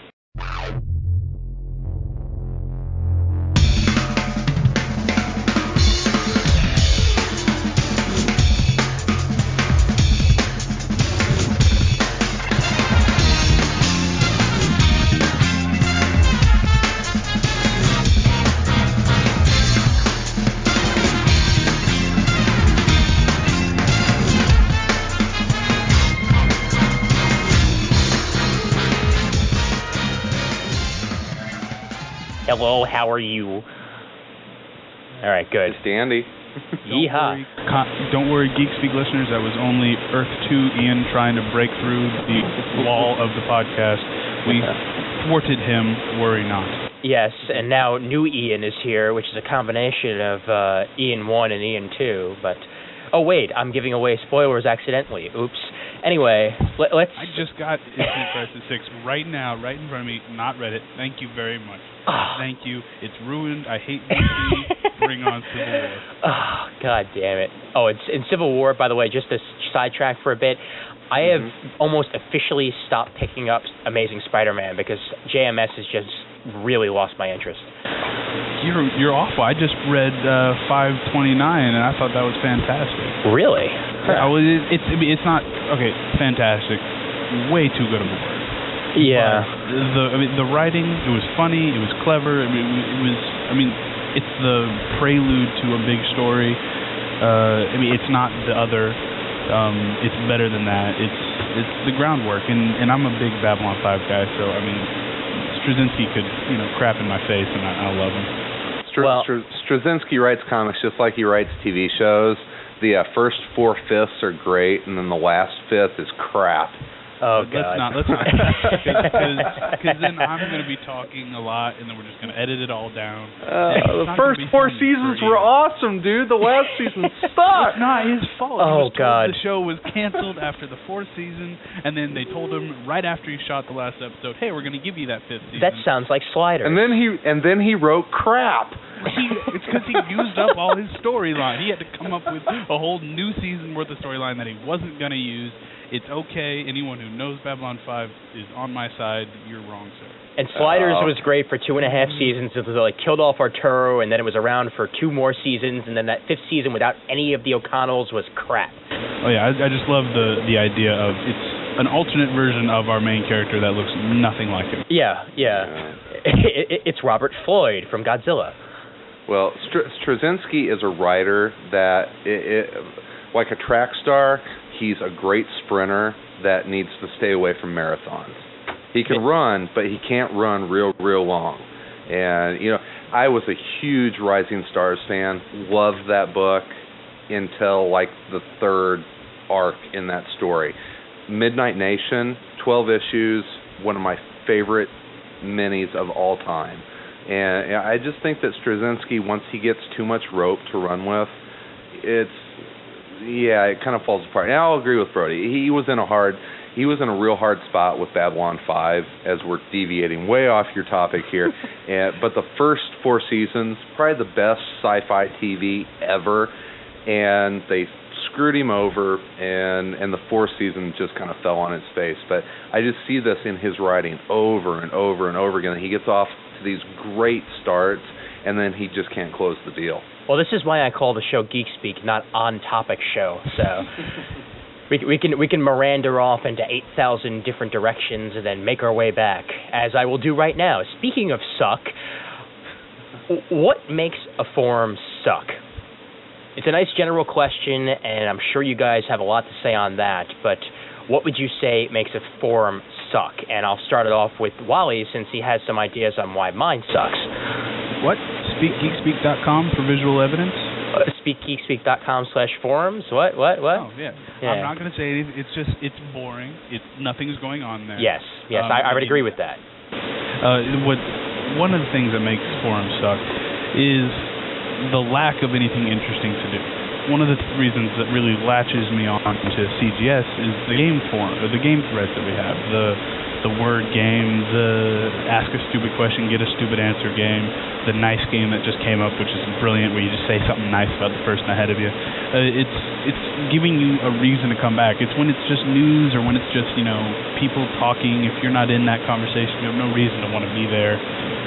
Hello, how are you? All right, good. It's Dandy. Yeehaw. Don't worry, don't worry, Geek Speak listeners. That was only Earth two Ian trying to break through the wall of the podcast. We thwarted him. Worry not. Yes, and now new Ian is here, which is a combination of uh, Ian one and Ian two. But oh wait, I'm giving away spoilers accidentally. Oops. Anyway, let, let's. I just got Infinite Crisis six right now, right in front of me. Not read it. Thank you very much. Oh. Thank you. It's ruined. I hate D C. Bring on Civil War. Oh, God damn it. Oh, it's in Civil War, by the way, just to sidetrack for a bit, I have mm-hmm. almost officially stopped picking up Amazing Spider-Man because J M S has just really lost my interest. You're you're awful. I just read uh, five twenty-nine, and I thought that was fantastic. Really? Yeah, well, it, it's it's not, okay, fantastic. Way too good of a word. Yeah. But the I mean the writing, it was funny, it was clever. I mean, it was I mean it's the prelude to a big story. Uh, I mean it's not the other. Um, it's better than that. It's it's the groundwork, and, and I'm a big Babylon five guy, so I mean Straczynski could you know crap in my face, and I, I love him. Str- well, Str- Straczynski writes comics just like he writes T V shows. The uh, first four fifths are great, and then the last fifth is crap. Oh, let's God. not, let's not, because then I'm going to be talking a lot, and then we're just going to edit it all down. Uh, the first four seasons were awesome, dude. The last season sucked. It's not his fault. Oh, he was told God. The show was canceled after the fourth season, and then they told him right after he shot the last episode, hey, we're going to give you that fifth season. That sounds like Sliders. And then he and then he wrote crap. He, it's because he used up all his storyline. He had to come up with a whole new season worth of storyline that he wasn't going to use. It's okay. Anyone who knows Babylon five is on my side. You're wrong, sir. And Sliders Uh, was great for two and a half seasons. It was like killed off Arturo, and then it was around for two more seasons, and then that fifth season without any of the O'Connells was crap. Oh yeah, I, I just love the the idea of it's an alternate version of our main character that looks nothing like him. Yeah, yeah. It, it, it's Robert Floyd from Godzilla. Well, Str- Straczynski is a writer that, it, it, like a track star, he's a great sprinter that needs to stay away from marathons. He can run, but he can't run real, real long. And, you know, I was a huge Rising Stars fan, loved that book until, like, the third arc in that story. Midnight Nation, twelve issues, one of my favorite minis of all time. And I just think that Straczynski, once he gets too much rope to run with, it's, yeah, it kind of falls apart. And I'll agree with Brody. He was in a hard, he was in a real hard spot with Babylon five, as we're deviating way off your topic here. and, but the first four seasons, probably the best sci-fi T V ever, and they screwed him over, and, and the fourth season just kind of fell on its face. But I just see this in his writing over and over and over again. He gets off to these great starts, and then he just can't close the deal. Well, this is why I call the show Geek Speak, not On Topic Show. So we, we can we can Miranda off into eight thousand different directions and then make our way back, as I will do right now. Speaking of suck, what makes a forum suck? It's a nice general question, and I'm sure you guys have a lot to say on that, but what would you say makes a forum suck? And I'll start it off with Wally, since he has some ideas on why mine sucks. What? speak geek speak dot com for visual evidence? Uh, speak geek speak dot com slash forums? What? What? What? Oh, yeah. yeah. I'm not going to say anything. It's just, it's boring. It's, nothing's going on there. Yes. Yes, um, I, I would agree with that. Uh, what? One of the things that makes forums suck is the lack of anything interesting to do. One of the th- reasons that really latches me on to C G S is the game forum, or the game threads that we have. The the word game, the ask a stupid question, get a stupid answer game, the nice game that just came up, which is brilliant, where you just say something nice about the person ahead of you. Uh, it's it's giving you a reason to come back. It's when it's just news, or when it's just, you know, people talking. If you're not in that conversation, you have no reason to want to be there.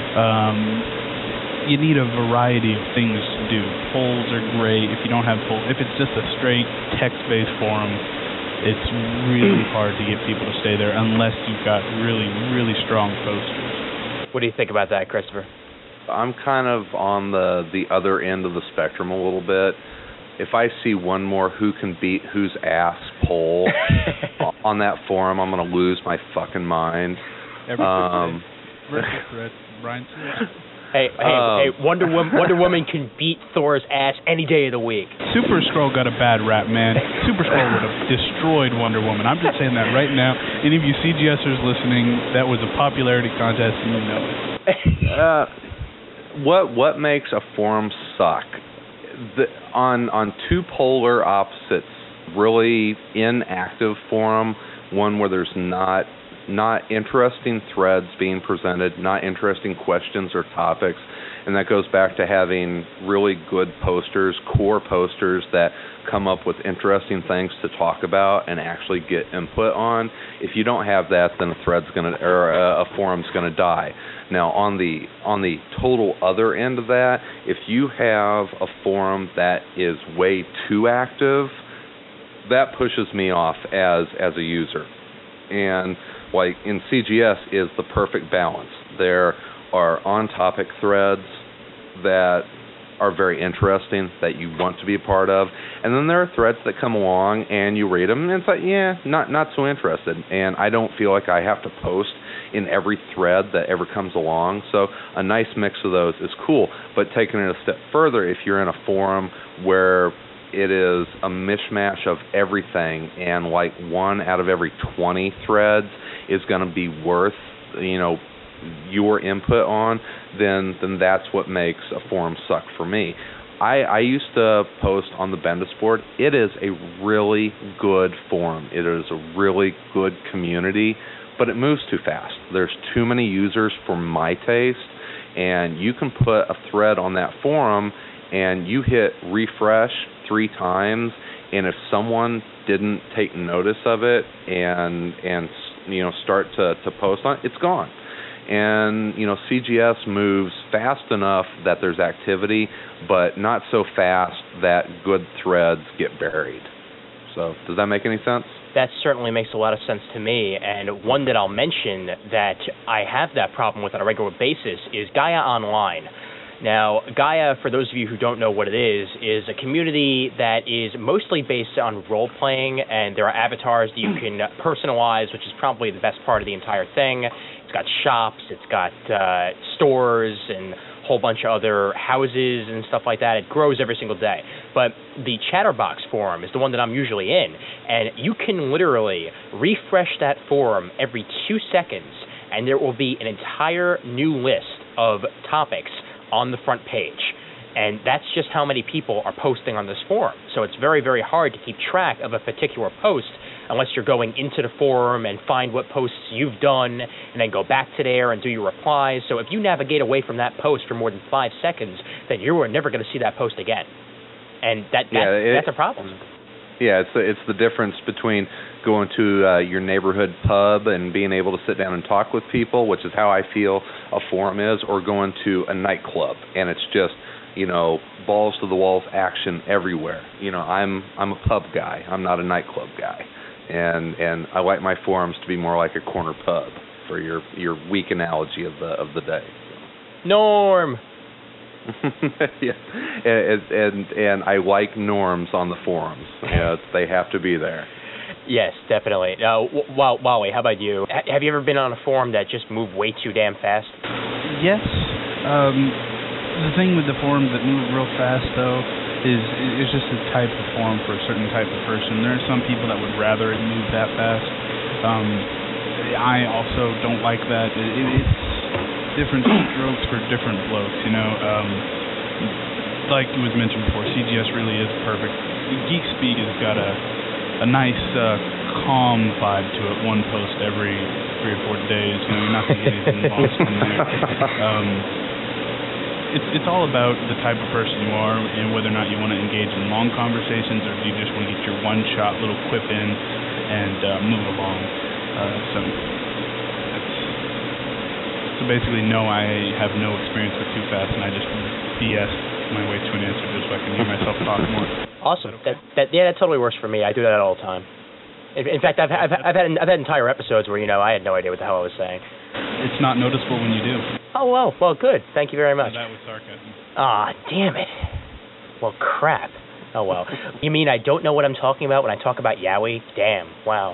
Um, you need a variety of things to do. Polls are great. If you don't have polls, if it's just a straight text-based forum, it's really hard to get people to stay there unless you've got really, really strong posters. What do you think about that, Christopher? I'm kind of on the, the other end of the spectrum a little bit. If I see one more who can beat whose ass poll on that forum, I'm going to lose my fucking mind. Every um, virtual threat, Brian Stewart. Hey, hey, Um, hey! Wonder Woman, Wonder Woman can beat Thor's ass any day of the week. Super Skrull got a bad rap, man. Super Skrull would have destroyed Wonder Woman. I'm just saying that right now. Any of you CGSers listening, that was a popularity contest, and you know it. uh, what what makes a forum suck? The, on on two polar opposites, really inactive forum, one where there's not. not interesting threads being presented, not interesting questions or topics, and that goes back to having really good posters, core posters that come up with interesting things to talk about and actually get input on. If you don't have that, then a thread's gonna or a, a forum's gonna die. Now, on the on the total other end of that, if you have a forum that is way too active, that pushes me off as as a user. And like in C G S, is the perfect balance. There are on-topic threads that are very interesting that you want to be a part of, and then there are threads that come along and you read them and it's like, yeah, not not so interested, and I don't feel like I have to post in every thread that ever comes along. So a nice mix of those is cool. But taking it a step further, if you're in a forum where it is a mishmash of everything and like one out of every twenty threads is going to be worth, you know, your input on, then then that's what makes a forum suck for me. I, I used to post on the Bendis board. It is a really good forum. It is a really good community, but it moves too fast. There's too many users for my taste, and you can put a thread on that forum and you hit refresh three times, and if someone didn't take notice of it and and you know start to, to post on it, it's gone. And, you know, C G S moves fast enough that there's activity, but not so fast that good threads get buried. So, does that make any sense? That certainly makes a lot of sense to me, and one that I'll mention that I have that problem with on a regular basis is Gaia Online. Now, Gaia, for those of you who don't know what it is, is a community that is mostly based on role-playing, and there are avatars that you can personalize, which is probably the best part of the entire thing. It's got shops, it's got uh, stores, and a whole bunch of other houses and stuff like that. It grows every single day. But the Chatterbox forum is the one that I'm usually in, and you can literally refresh that forum every two seconds, and there will be an entire new list of topics on the front page. And that's just how many people are posting on this forum. So it's very, very hard to keep track of a particular post unless you're going into the forum and find what posts you've done and then go back to there and do your replies. So if you navigate away from that post for more than five seconds, then you are never going to see that post again. And that, that yeah, it, that's a problem. Yeah, it's the, it's the difference between going to uh, your neighborhood pub and being able to sit down and talk with people, which is how I feel a forum is, or going to a nightclub and it's just, you know, balls to the walls action everywhere. You know, I'm I'm a pub guy. I'm not a nightclub guy, and and I like my forums to be more like a corner pub, for your your weak analogy of the of the day. Norm. Yeah, and, and and I like norms on the forums. You know, they have to be there. Yes, definitely. Now, uh, Wally, how about you? H- have you ever been on a forum that just moved way too damn fast? Yes. Um, the thing with the forums that move real fast, though, is it's just a type of forum for a certain type of person. There are some people that would rather it move that fast. Um, I also don't like that. It, it, it's different strokes for different blokes, you know. Um, like it was mentioned before, C G S really is perfect. GeekSpeak has got a a nice, uh, calm vibe to it. One post every three or four days. You know, you're not going to get anything lost in there. Um, it's it's all about the type of person you are and whether or not you want to engage in long conversations or do you just want to get your one-shot little quip in and uh, move along. Uh, so, it's, so basically, no, I have no experience with Too Fast, and I just B S my way to an answer just so I can hear myself talk more. Awesome. That, that yeah, that totally works for me. I do that all the time. In, in fact, I've I've I've had I've had entire episodes where you know I had no idea what the hell I was saying. It's not noticeable when you do. Oh well, well, good. Thank you very much. So that was sarcasm. Ah, damn it. Well, crap. Oh well. You mean I don't know what I'm talking about when I talk about Yowie? Damn. Wow.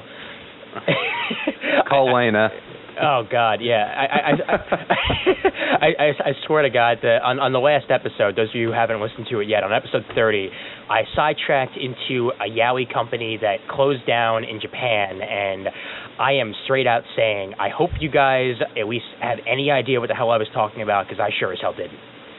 Call Lena. Oh God, yeah. I I I, I, I, I swear to God that on, on the last episode, those of you who haven't listened to it yet, on episode thirty, I sidetracked into a yaoi company that closed down in Japan, and I am straight out saying, I hope you guys at least have any idea what the hell I was talking about, because I sure as hell didn't.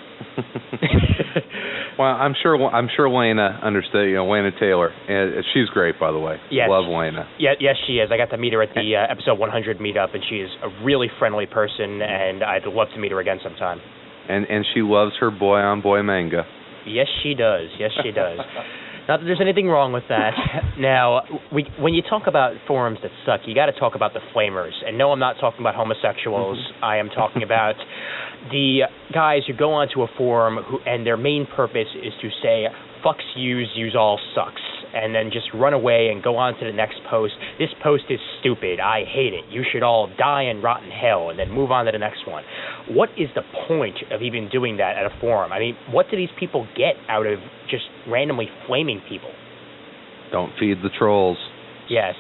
Well, I'm sure I'm sure Lena understood. You know, Lena Taylor, and she's great, by the way. Yes. Love Lena. Yeah, yes, she is. I got to meet her at the uh, episode one hundred meetup, and she is a really friendly person, and I'd love to meet her again sometime. And and she loves her boy on boy manga. Yes, she does. Yes, she does. Not that there's anything wrong with that. Now, we, when you talk about forums that suck, you got to talk about the flamers. And no, I'm not talking about homosexuals. I am talking about the guys who go onto a forum who, and their main purpose is to say, fucks yous, yous all sucks. and then just run away and go on to the next post. This post is stupid. I hate it. You should all die and rot in hell, and then move on to the next one. What is the point of even doing that at a forum? I mean, what do these people get out of just randomly flaming people? Don't feed the trolls. Yes.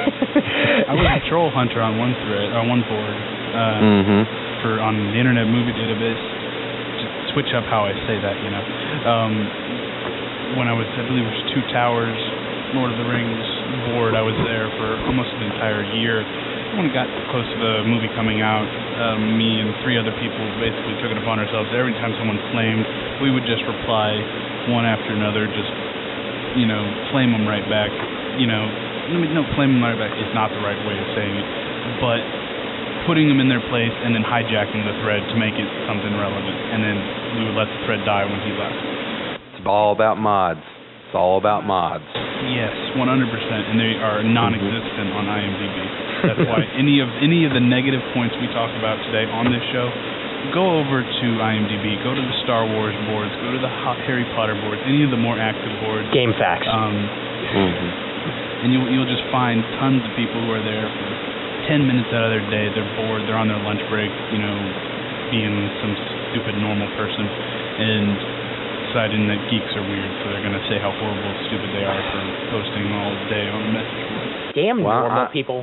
I was a troll hunter on one thread, on one board, uh, mm-hmm. for on the Internet Movie Database. Just switch up how I say that, you know. Um, when I was, I believe it was Two Towers, Lord of the Rings board, I was there for almost an entire year. When it got close to the movie coming out, um, me and three other people basically took it upon ourselves. Every time someone flamed, we would just reply one after another, just, you know, flame them right back, you know. I mean, no, flame them right back is not the right way of saying it, but putting them in their place and then hijacking the thread to make it something relevant, and then we would let the thread die when he left. It's all about mods. It's all about mods. Yes, one hundred percent, and they are non-existent on I M D B. That's why any of any of the negative points we talk about today on this show, go over to I M D B, go to the Star Wars boards, go to the Harry Potter boards, any of the more active boards. GameFAQs. Um, Mm-hmm. And you'll, you'll just find tons of people who are there for ten minutes out of their day. They're bored. They're on their lunch break, you know, being some stupid normal person, and deciding that geeks are weird, so they're going to say how horrible and stupid they are for posting all day on the message board. Damn well, normal I... people.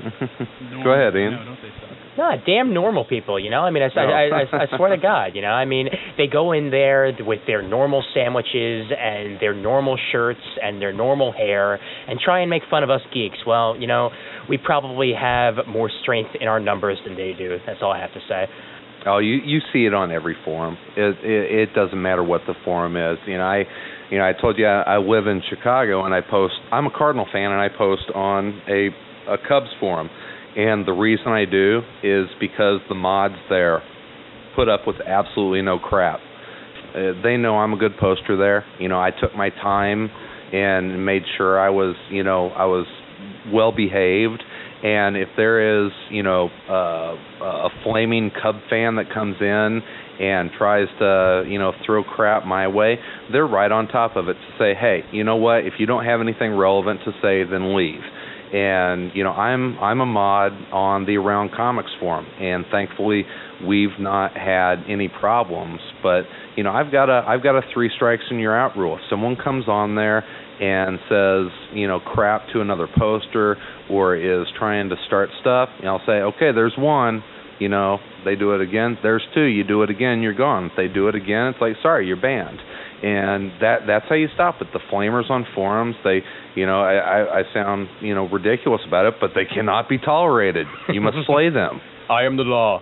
Go ahead, Ian. No, don't they suck? No, damn normal people, you know? I mean, I, I, I, I swear to God, you know? I mean, they go in there with their normal sandwiches and their normal shirts and their normal hair and try and make fun of us geeks. Well, you know, we probably have more strength in our numbers than they do. That's all I have to say. Oh, you you see it on every forum. It it, it doesn't matter what the forum is. You know, I you know I told you I, I live in Chicago and I post. I'm a Cardinal fan and I post on a a Cubs forum. And the reason I do is because the mods there put up with absolutely no crap. Uh, they know I'm a good poster there. You know, I took my time and made sure I was, you know, I was well behaved. And if there is, you know, uh, a flaming Cub fan that comes in and tries to, you know, throw crap my way, they're right on top of it to say, hey, you know what? If you don't have anything relevant to say, then leave. And you know, I'm I'm a mod on the Around Comics forum, and thankfully we've not had any problems. But you know, I've got a I've got a three strikes and you're out rule. If someone comes on there and says, you know, crap to another poster or is trying to start stuff, you know, I'll say, okay, there's one. You know, they do it again. There's two. You do it again, you're gone. If they do it again, it's like, sorry, you're banned. And that that's how you stop it. The flamers on forums, they, you know, I, I, I sound, you know, ridiculous about it, but they cannot be tolerated. You must slay them. I am the law.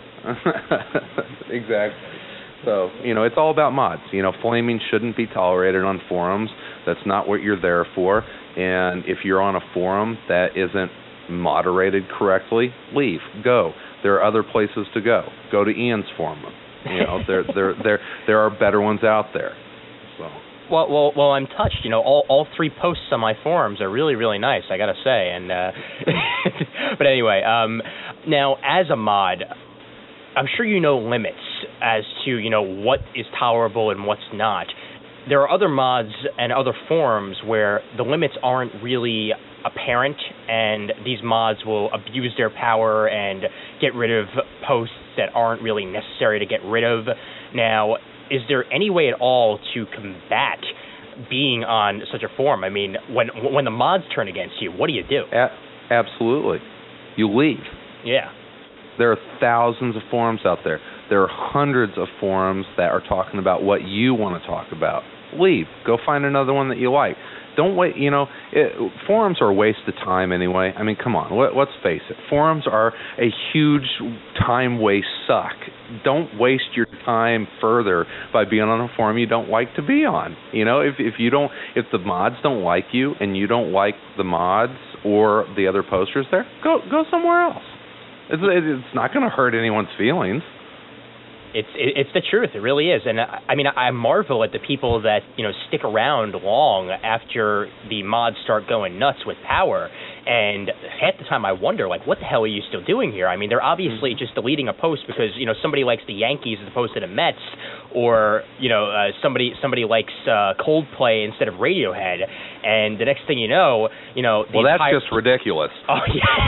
Exactly. So, you know, it's all about mods. You know, flaming shouldn't be tolerated on forums. That's not what you're there for. And if you're on a forum that isn't moderated correctly, leave. Go. There are other places to go. Go to Ian's forum. You know, there there there there are better ones out there. So. Well, well, well. I'm touched. You know, all all three posts on my forums are really, really nice. I gotta say. And uh, but anyway, um, now as a mod, I'm sure you know limits as to you know what is tolerable and what's not. There are other mods and other forums where the limits aren't really apparent, and these mods will abuse their power and get rid of posts that aren't really necessary to get rid of. Now, is there any way at all to combat being on such a forum? I mean, when when the mods turn against you, what do you do? A- absolutely. You leave. Yeah. There are thousands of forums out there. There are hundreds of forums that are talking about what you want to talk about. Leave. Go find another one that you like. Don't wait, you know, it, forums are a waste of time anyway. I mean, come on, let, let's face it. Forums are a huge time waste suck. Don't waste your time further by being on a forum you don't like to be on. You know, if if you don't, if the mods don't like you and you don't like the mods or the other posters there, go go somewhere else. It's, it's not going to hurt anyone's feelings. It's it's the truth. It really is. And I, I mean, I marvel at the people that, you know, stick around long after the mods start going nuts with power And half the time I wonder, like, what the hell are you still doing here? I mean, they're obviously mm-hmm. just deleting a post because, you know, somebody likes the Yankees as opposed to the Mets, or, you know, uh, somebody somebody likes uh, Coldplay instead of Radiohead. And the next thing you know, you know, the well, entire... that's just ridiculous. Oh,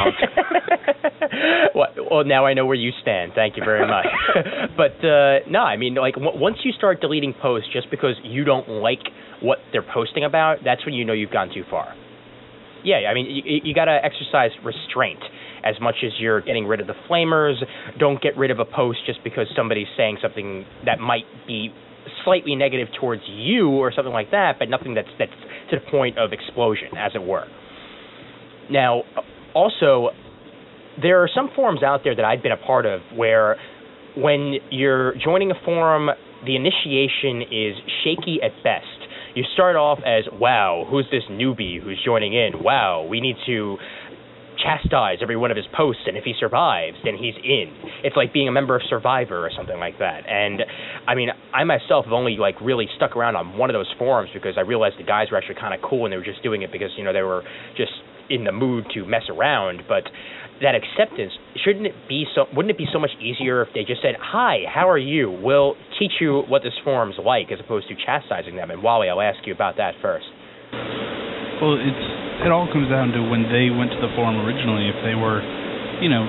yeah. well, well, now I know where you stand. Thank you very much. But, uh, no, I mean, like, w- once you start deleting posts just because you don't like what they're posting about, that's when you know you've gone too far. Yeah, I mean, you, you got to exercise restraint as much as you're getting rid of the flamers. Don't get rid of a post just because somebody's saying something that might be slightly negative towards you or something like that, but nothing that's that's to the point of explosion, as it were. Now, also, there are some forums out there that I've been a part of where when you're joining a forum, the initiation is shaky at best. You start off as, wow, who's this newbie who's joining in? Wow, we need to chastise every one of his posts, and if he survives, then he's in. It's like being a member of Survivor or something like that. And, I mean, I myself have only, like, really stuck around on one of those forums because I realized the guys were actually kind of cool and they were just doing it because, you know, they were just in the mood to mess around. But that acceptance, shouldn't it be so, wouldn't it be so much easier if they just said, hi, how are you? We'll teach you what this forum's like, as opposed to chastising them. And Wally, I'll ask you about that first. Well, it's it all comes down to when they went to the forum originally, if they were, you know,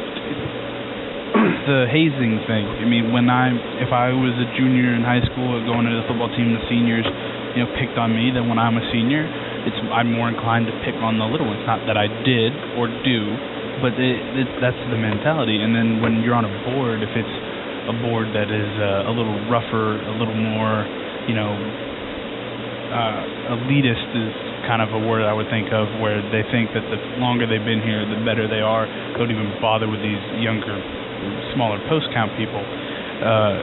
the hazing thing. I mean, when I, if I was a junior in high school going to the football team, the seniors, you know, picked on me, then when I'm a senior, it's I'm more inclined to pick on the little ones. Not that I did or do, but it, it, that's the mentality. And then when you're on a board, if it's a board that is uh, a little rougher, a little more, you know, uh, elitist is kind of a word I would think of, where they think that the longer they've been here, the better they are. Don't even bother with these younger, smaller post count people. Uh,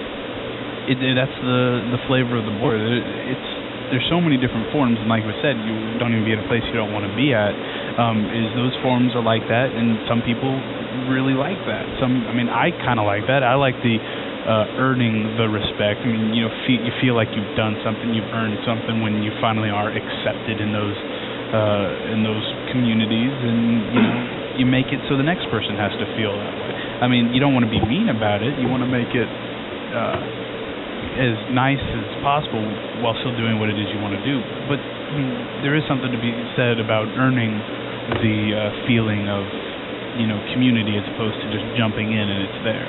it, it, that's the the flavor of the board. It, it's there's so many different forums, and like we said, you don't even be at a place you don't want to be at. Um, is those forums are like that, and some people really like that. Some, I mean, I kind of like that. I like the uh, earning the respect. I mean, you know, feel, you feel like you've done something, you've earned something when you finally are accepted in those uh, in those communities, and you know, you make it so the next person has to feel that way. I mean, you don't want to be mean about it. You want to make it uh, as nice as possible while still doing what it is you want to do. But I mean, there is something to be said about earning the uh, feeling of, you know, community as opposed to just jumping in and it's there.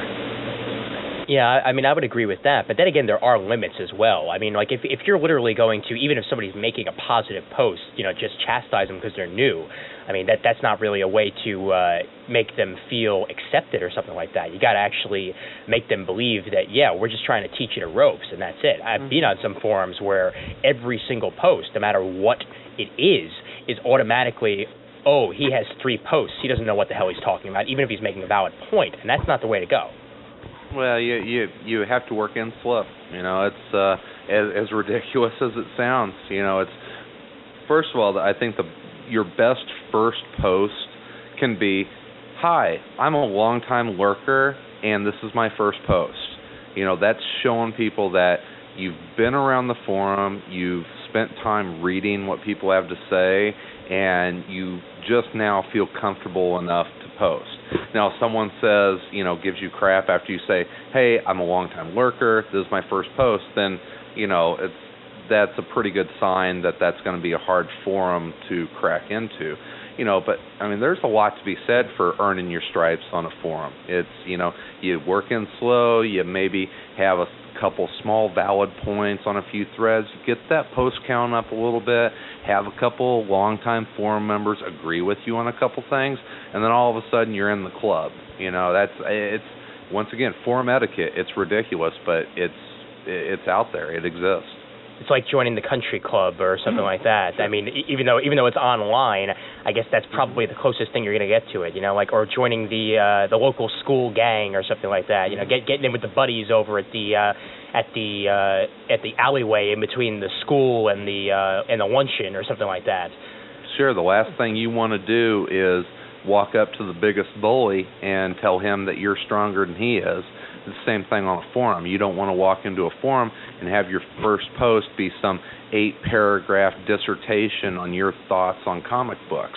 Yeah, I mean, I would agree with that. But then again, there are limits as well. I mean, like, if if you're literally going to, even if somebody's making a positive post, you know, just chastise them because they're new, I mean, that that's not really a way to uh, make them feel accepted or something like that. You got to actually make them believe that, yeah, we're just trying to teach you the ropes, and that's it. I've mm-hmm. been on some forums where every single post, no matter what it is, is automatically, oh, he has three posts. He doesn't know what the hell he's talking about, even if he's making a valid point, and that's not the way to go. Well, you you you have to work in slow. You know, it's uh, as as ridiculous as it sounds. You know, it's first of all, I think the your best first post can be, "Hi, I'm a longtime lurker, and this is my first post." You know, that's showing people that you've been around the forum, you've spent time reading what people have to say, and you just now feel comfortable enough to post. Now, if someone says, you know, gives you crap after you say, hey, I'm a long-time lurker, this is my first post, then, you know, it's that's a pretty good sign that that's going to be a hard forum to crack into. You know, but, I mean, there's a lot to be said for earning your stripes on a forum. It's, you know, you work in slow, you maybe have a couple small valid points on a few threads, get that post count up a little bit, have a couple longtime forum members agree with you on a couple things, and then all of a sudden you're in the club. You know, that's, it's, once again, forum etiquette, it's ridiculous, but it's, it's out there, it exists. It's like joining the country club or something like that. I mean, even though even though it's online, I guess that's probably the closest thing you're going to get to it, you know, like, or joining the uh, the local school gang or something like that. You know, get, getting in with the buddies over at the uh, at the uh, at the alleyway in between the school and the uh, and the luncheon or something like that. Sure. The last thing you want to do is walk up to the biggest bully and tell him that you're stronger than he is. The same thing on a forum. You don't want to walk into a forum and have your first post be some eight-paragraph dissertation on your thoughts on comic books.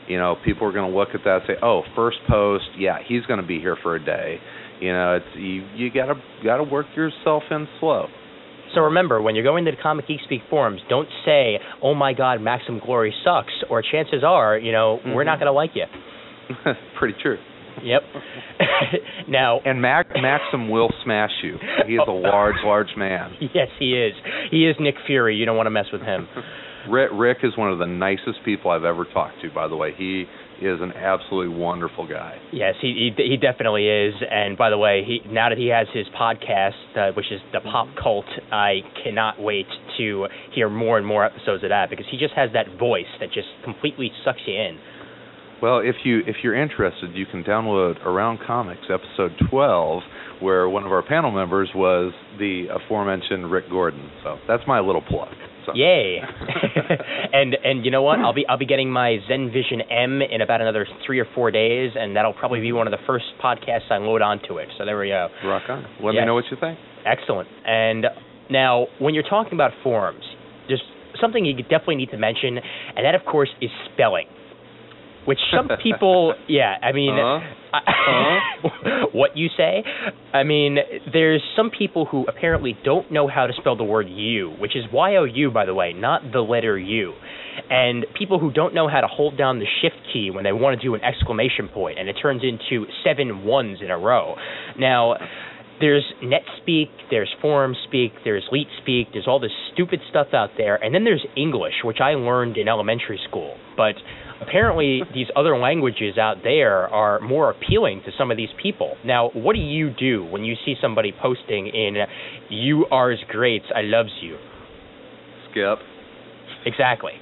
you know, people are going to look at that and say, oh, first post, yeah, he's going to be here for a day. You know, it's you, you gotta gotta work yourself in slow. So remember, when you're going to the Comic Geek Speak forums, don't say, oh my God, Maxim Glory sucks, or chances are, you know, mm-hmm. we're not going to like you. Pretty true. Yep. Now, and Mac, Maxim will smash you. He is a large, large man. Yes, he is. He is Nick Fury. You don't want to mess with him. Rick, Rick is one of the nicest people I've ever talked to, by the way. He is an absolutely wonderful guy. Yes, he he, he definitely is. And by the way, he now that he has his podcast, uh, which is The Pop Cult, I cannot wait to hear more and more episodes of that, because he just has that voice that just completely sucks you in. Well, if you if you're interested, you can download Around Comics episode twelve, where one of our panel members was the aforementioned Rick Gordon. So that's my little plug. So. Yay! and and you know what? I'll be I'll be getting my Zen Vision M in about another three or four days, and that'll probably be one of the first podcasts I load onto it. So there we go. Rock on. Let yes. me know what you think. Excellent. And now, when you're talking about forums, there's something you definitely need to mention, and that, of course, is spelling. Which some people, yeah, I mean, uh-huh. Uh-huh. What you say? I mean, there's some people who apparently don't know how to spell the word you, which is Y O U, by the way, not the letter U. And people who don't know how to hold down the shift key when they want to do an exclamation point, and it turns into seven ones in a row. Now, there's NetSpeak, there's ForumSpeak, there's LeetSpeak, there's all this stupid stuff out there, and then there's English, which I learned in elementary school. But apparently these other languages out there are more appealing to some of these people. Now, what do you do when you see somebody posting in "You are's great, I loves you"? Skip. Exactly.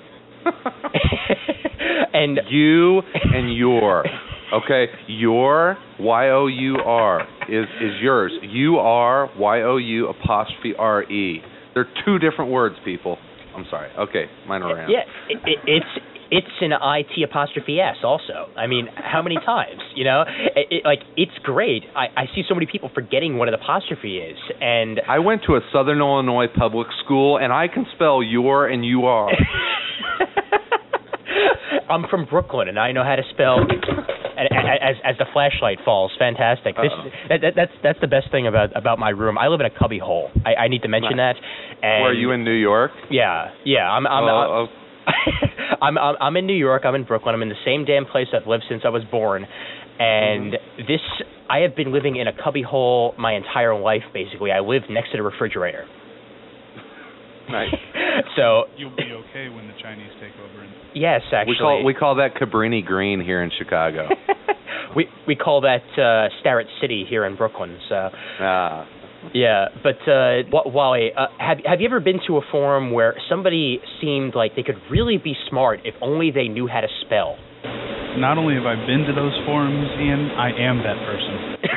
And you and your. Okay, your, Y O U R, is, is yours. You are, Y O U apostrophe R E. They're two different words, people. I'm sorry. Okay, minor rant. Yeah, it, it, it's it's an I T apostrophe S also. I mean, how many times, you know? It, it, like, it's great. I, I see so many people forgetting what an apostrophe is. And I went to a Southern Illinois public school, and I can spell your and you are. I'm from Brooklyn, and I know how to spell... As as the flashlight falls, fantastic. This that, that, that's that's the best thing about, about my room. I live in a cubby hole. I, I need to mention nice. that. And Were you in New York? Yeah, yeah. I'm I'm, oh, I'm, I'm I'm in New York. I'm in Brooklyn. I'm in the same damn place I've lived since I was born. And mm-hmm. this, I have been living in a cubby hole my entire life. Basically, I live next to the refrigerator. Nice. So you'll be okay when the Chinese take over. And yes, actually. We call we call that Cabrini Green here in Chicago. we we call that uh, Starrett City here in Brooklyn. So. Ah. Yeah, but uh, Wally, uh, have have you ever been to a forum where somebody seemed like they could really be smart if only they knew how to spell? Not only have I been to those forums, Ian, I am that person.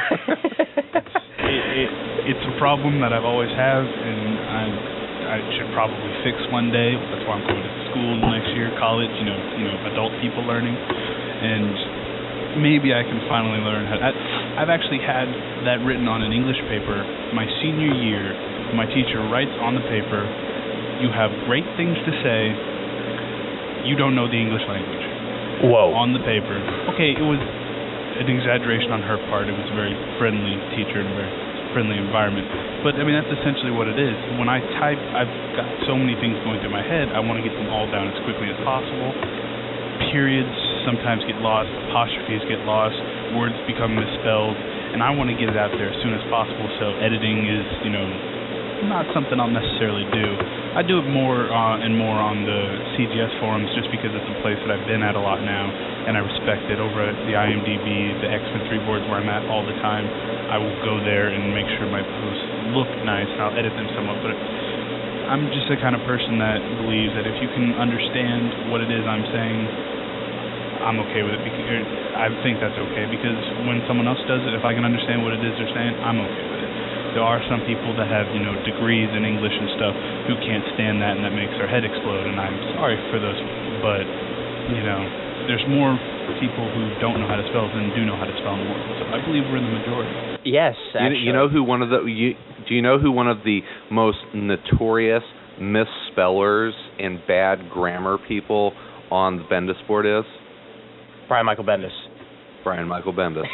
it, it, it's a problem that I've always had, and I'm. I should probably fix one day. That's why I'm going to school next year, college, you know, you know, adult people learning. And maybe I can finally learn how to... I've actually had that written on an English paper my senior year. My teacher writes on the paper, "You have great things to say. You don't know the English language." Whoa. On the paper. Okay, it was an exaggeration on her part. It was a very friendly teacher and a very friendly environment. But, I mean, that's essentially what it is. When I type, I've got so many things going through my head. I want to get them all down as quickly as possible. Periods sometimes get lost. Apostrophes get lost. Words become misspelled. And I want to get it out there as soon as possible, so editing is, you know, not something I'll necessarily do. I do it more uh, and more on the C G S forums just because it's a place that I've been at a lot now, and I respect it. Over at the I M D B, the X-Men three boards where I'm at all the time, I will go there and make sure my posts look nice, and I'll edit them somewhat. But I'm just the kind of person that believes that if you can understand what it is I'm saying, I'm okay with it. Because I think that's okay, because when someone else does it, if I can understand what it is they're saying, I'm okay with it. There are some people that have, you know, degrees in English and stuff who can't stand that, and that makes their head explode, and I'm sorry for those people. But, you know, there's more people who don't know how to spell than do know how to spell in the world. So I believe we're in the majority. Yes, actually. You, you know who one of the you, do you know who one of the most notorious misspellers and bad grammar people on the Bendis board is? Brian Michael Bendis. Brian Michael Bendis.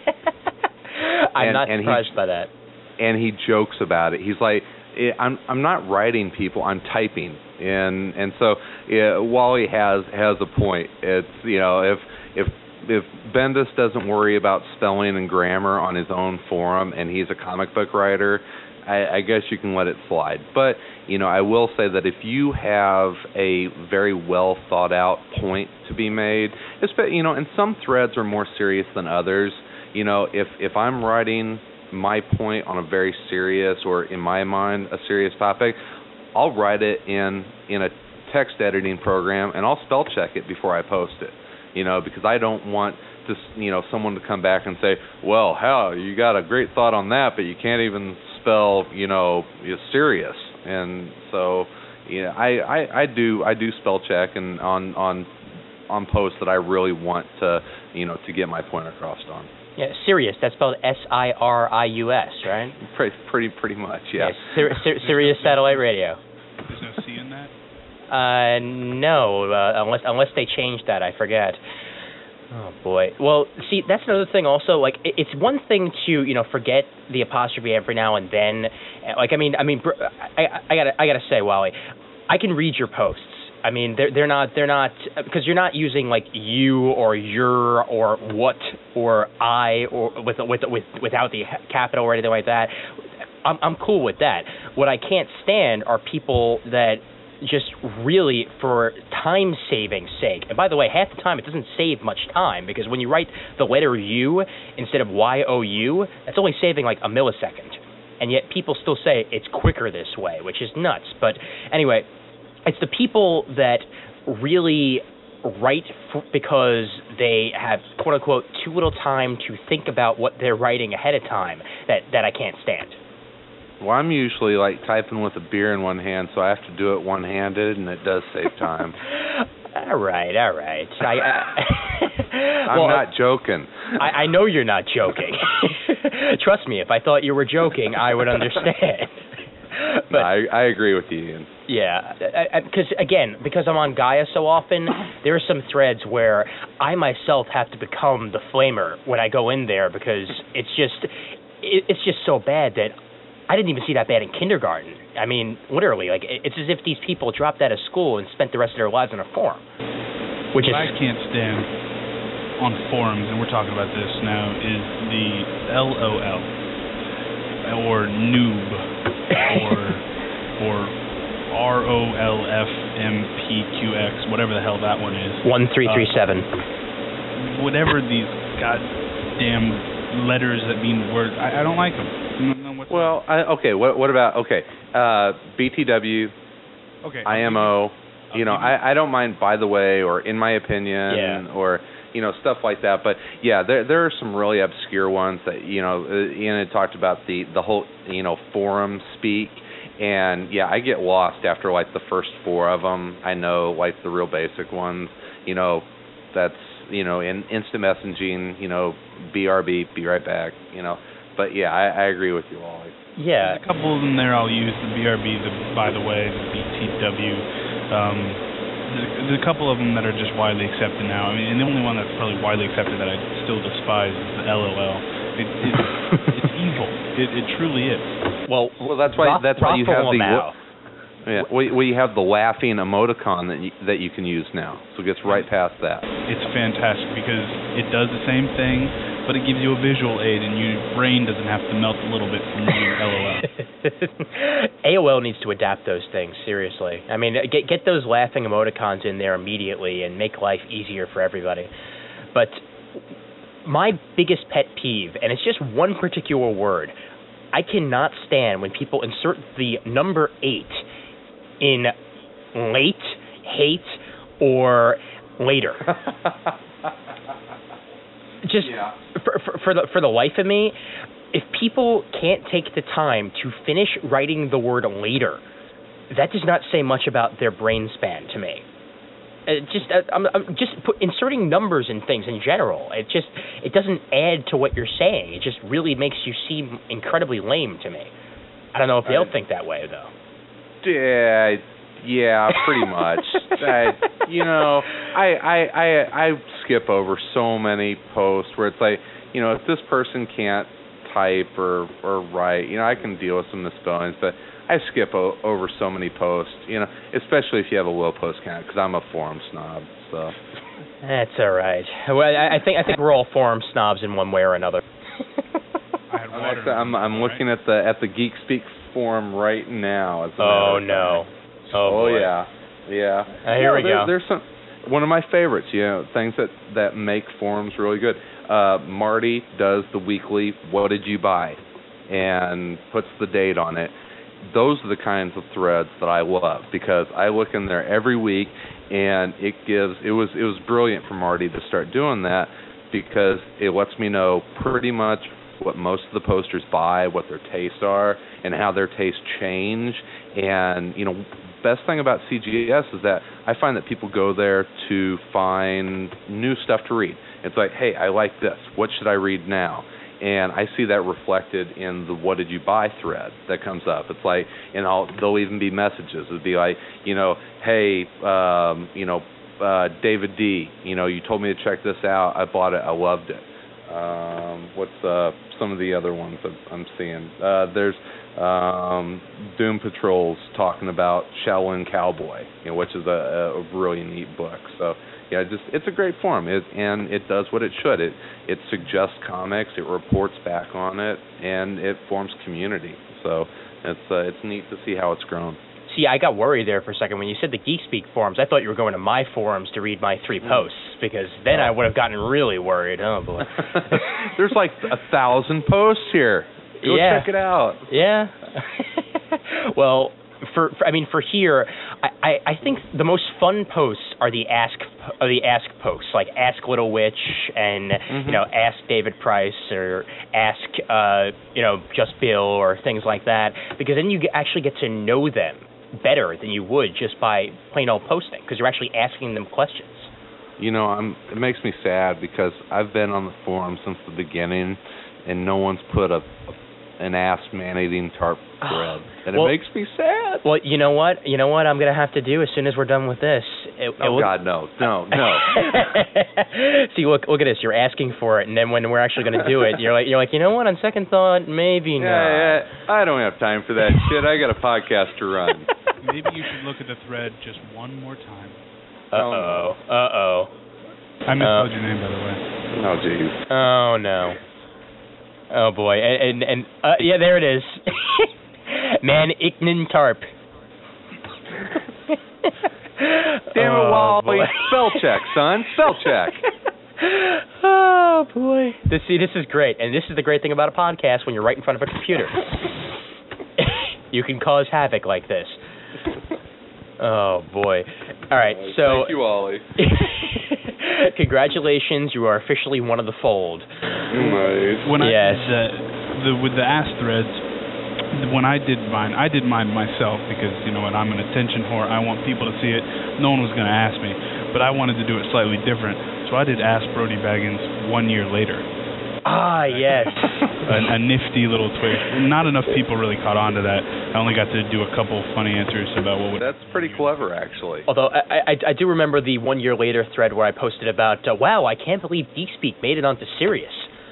I'm and, not and surprised he, by that. And he jokes about it. He's like, I'm I'm not writing people, I'm typing. And and so yeah, Wally has has a point. It's, you know, if if if Bendis doesn't worry about spelling and grammar on his own forum and he's a comic book writer, I, I guess you can let it slide. But, you know, I will say that if you have a very well thought out point to be made, you know, and some threads are more serious than others. You know, if if I'm writing my point on a very serious, or in my mind a serious topic, I'll write it in in a text editing program and I'll spell check it before I post it. You know, because I don't want to, you know, someone to come back and say, well, how you got a great thought on that, but you can't even spell, you know, serious. And so, yeah, I, I, I do I do spell check and on on on posts that I really want to, you know, to get my point across on. Yeah, Sirius. That's spelled S I R I U S, right? Pretty, pretty, pretty much. Yeah. yeah Sir, Sir, Sirius Satellite Radio. There's no C in that. Uh, no, uh, unless unless they changed that, I forget. Oh boy. Well, see, that's another thing. Also, like, it, it's one thing to, you know, forget the apostrophe every now and then. Like, I mean, I mean, I, I gotta, I gotta say, Wally, I can read your posts. I mean, they're they're not they're not because you're not using like you or your or what or I or with with with without the capital or anything like that. I'm I'm cool with that. What I can't stand are people that just really for time-saving sake. And by the way, half the time it doesn't save much time because when you write the letter U instead of Y O U, that's only saving like a millisecond. And yet people still say it's quicker this way, which is nuts. But anyway, it's the people that really write f- because they have, quote-unquote, too little time to think about what they're writing ahead of time that, that I can't stand. Well, I'm usually like typing with a beer in one hand, so I have to do it one-handed, and it does save time. all right, all right. I, I, I'm well, not joking. I, I know you're not joking. Trust me, if I thought you were joking, I would understand. But, no, I, I agree with you, Ian. Yeah, because, again, because I'm on Gaia so often, there are some threads where I myself have to become the flamer when I go in there because it's just, it, it's just so bad that I didn't even see that bad in kindergarten. I mean, literally, like, it's as if these people dropped out of school and spent the rest of their lives on a forum. Which what is, I can't stand on forums, and we're talking about this now, is the L O L, or noob, or or R O L F M P Q X, whatever the hell that one is. one three three seven. Uh, whatever these goddamn letters that mean words, I, I don't like them. Well, I, okay. What what about okay? Uh, B T W, okay, I M O. You know, I, I don't mind. By the way, or in my opinion, yeah. or you know stuff like that. But yeah, there there are some really obscure ones that you know. Ian had talked about the the whole you know forum speak, and yeah, I get lost after like the first four of them. I know like the real basic ones. You know, that's you know in instant messaging. You know, B R B, be right back. You know. But yeah, I, I agree with you, Wally. Yeah. There's a couple of them there I'll use, the B R B, the by the way, the B T W. Um, there's, there's a couple of them that are just widely accepted now. I mean, and the only one that's probably widely accepted that I still despise is the L O L. It, it, it's evil. It, it truly is. Well, well, that's why Roth, that's why you have the now. Yeah, well, well, you have the laughing emoticon that you, that you can use now, so it gets right past that. It's fantastic because it does the same thing, but it gives you a visual aid, and your brain doesn't have to melt a little bit from reading L O L. A O L needs to adapt those things, seriously. I mean, get get those laughing emoticons in there immediately and make life easier for everybody. But my biggest pet peeve, and it's just one particular word, I cannot stand when people insert the number eight in late, hate, or later. Just yeah. for, for, for the for the life of me, if people can't take the time to finish writing the word later, that does not say much about their brain span to me. It just uh, I'm, I'm just put, inserting numbers in things in general. It just it doesn't add to what you're saying. It just really makes you seem incredibly lame to me. I don't know if they'll I, think that way though. Yeah, yeah, pretty much. I, you know, I, I, I, I skip over so many posts where it's like, you know, if this person can't type or or write, you know, I can deal with some misspellings, but I skip o- over so many posts, you know, especially if you have a low post count, because I'm a forum snob. So that's all right. Well, I, I think I think we're all forum snobs in one way or another. I had I'm, water actually, I'm, I'm looking at the at the GeekSpeak forum right now. As a oh matter no! of fact. Oh, oh boy. yeah, yeah. Uh, here yeah, we there, go. There's some one of my favorites. You know, things that that make forums really good. Uh, Marty does the weekly "What did you buy?" and puts the date on it. Those are the kinds of threads that I love, because I look in there every week, and it gives. It was it was brilliant for Marty to start doing that, because it lets me know pretty much what most of the posters buy, what their tastes are, and how their tastes change. And, you know, best thing about C G S is that I find that people go there to find new stuff to read. It's like, hey, I like this. What should I read now? And I see that reflected in the "What did you buy?" thread that comes up. It's like, and I'll, there'll even be messages. It'll be like, you know, hey, um, you know, uh, David D., you know, you told me to check this out. I bought it. I loved it. Um, what's uh, some of the other ones that I'm seeing? Uh, there's um, Doom Patrols talking about Shaolin Cowboy, you know, which is a, a really neat book. So yeah, just it's a great forum, it, and it does what it should. It it suggests comics, it reports back on it, and it forms community. So it's uh, it's neat to see how it's grown. See, I got worried there for a second when you said the GeekSpeak forums. I thought you were going to my forums to read my three posts, because then I would have gotten really worried. Oh boy, there's like a thousand posts here. Go yeah. check it out. Yeah. Well, for, for I mean, for here, I, I, I think the most fun posts are the ask are the ask posts, like Ask Little Witch and mm-hmm. you know Ask David Price or Ask uh, you know Just Bill or things like that, because then you actually get to know them better than you would just by plain old posting, because you're actually asking them questions. You know, I'm, it makes me sad, because I've been on the forum since the beginning, and no one's put a, a an Ask Man-Eating Tarp thread, and well, it makes me sad. Well, you know what? You know what I'm gonna have to do as soon as we're done with this. It, oh it will... God, no, no, no. See, look, look at this. You're asking for it, and then when we're actually gonna do it, you're like, you're like, you know what? On second thought, maybe yeah, not. Yeah, I don't have time for that shit. I got a podcast to run. Maybe you should look at the thread just one more time. Uh oh. Uh oh. I misspelled uh, your name, by the way. Oh jeez. Oh no. Oh boy, and and, and uh, yeah, there it is. Man-Eating Tarp. Damn it, oh, Wally! Spell check, son. Spell check. Oh boy. This, see, this is great, and this is the great thing about a podcast when you're right in front of a computer. You can cause havoc like this. Oh boy. All right, so thank you, Wally. Congratulations, you are officially one of the fold. Nice. When I yes. did the, the with the Ask threads, when I did mine, I did mine myself, because you know what, I'm an attention whore. I want people to see it. No one was going to ask me, but I wanted to do it slightly different. So I did Ask Brody Baggins one year later. Ah, yes. a, a nifty little twist. Not enough people really caught on to that. I only got to do a couple funny answers about what would... That's pretty clever, actually. Although, I, I, I do remember the one year later thread where I posted about, uh, wow, I can't believe GeekSpeak made it onto Sirius.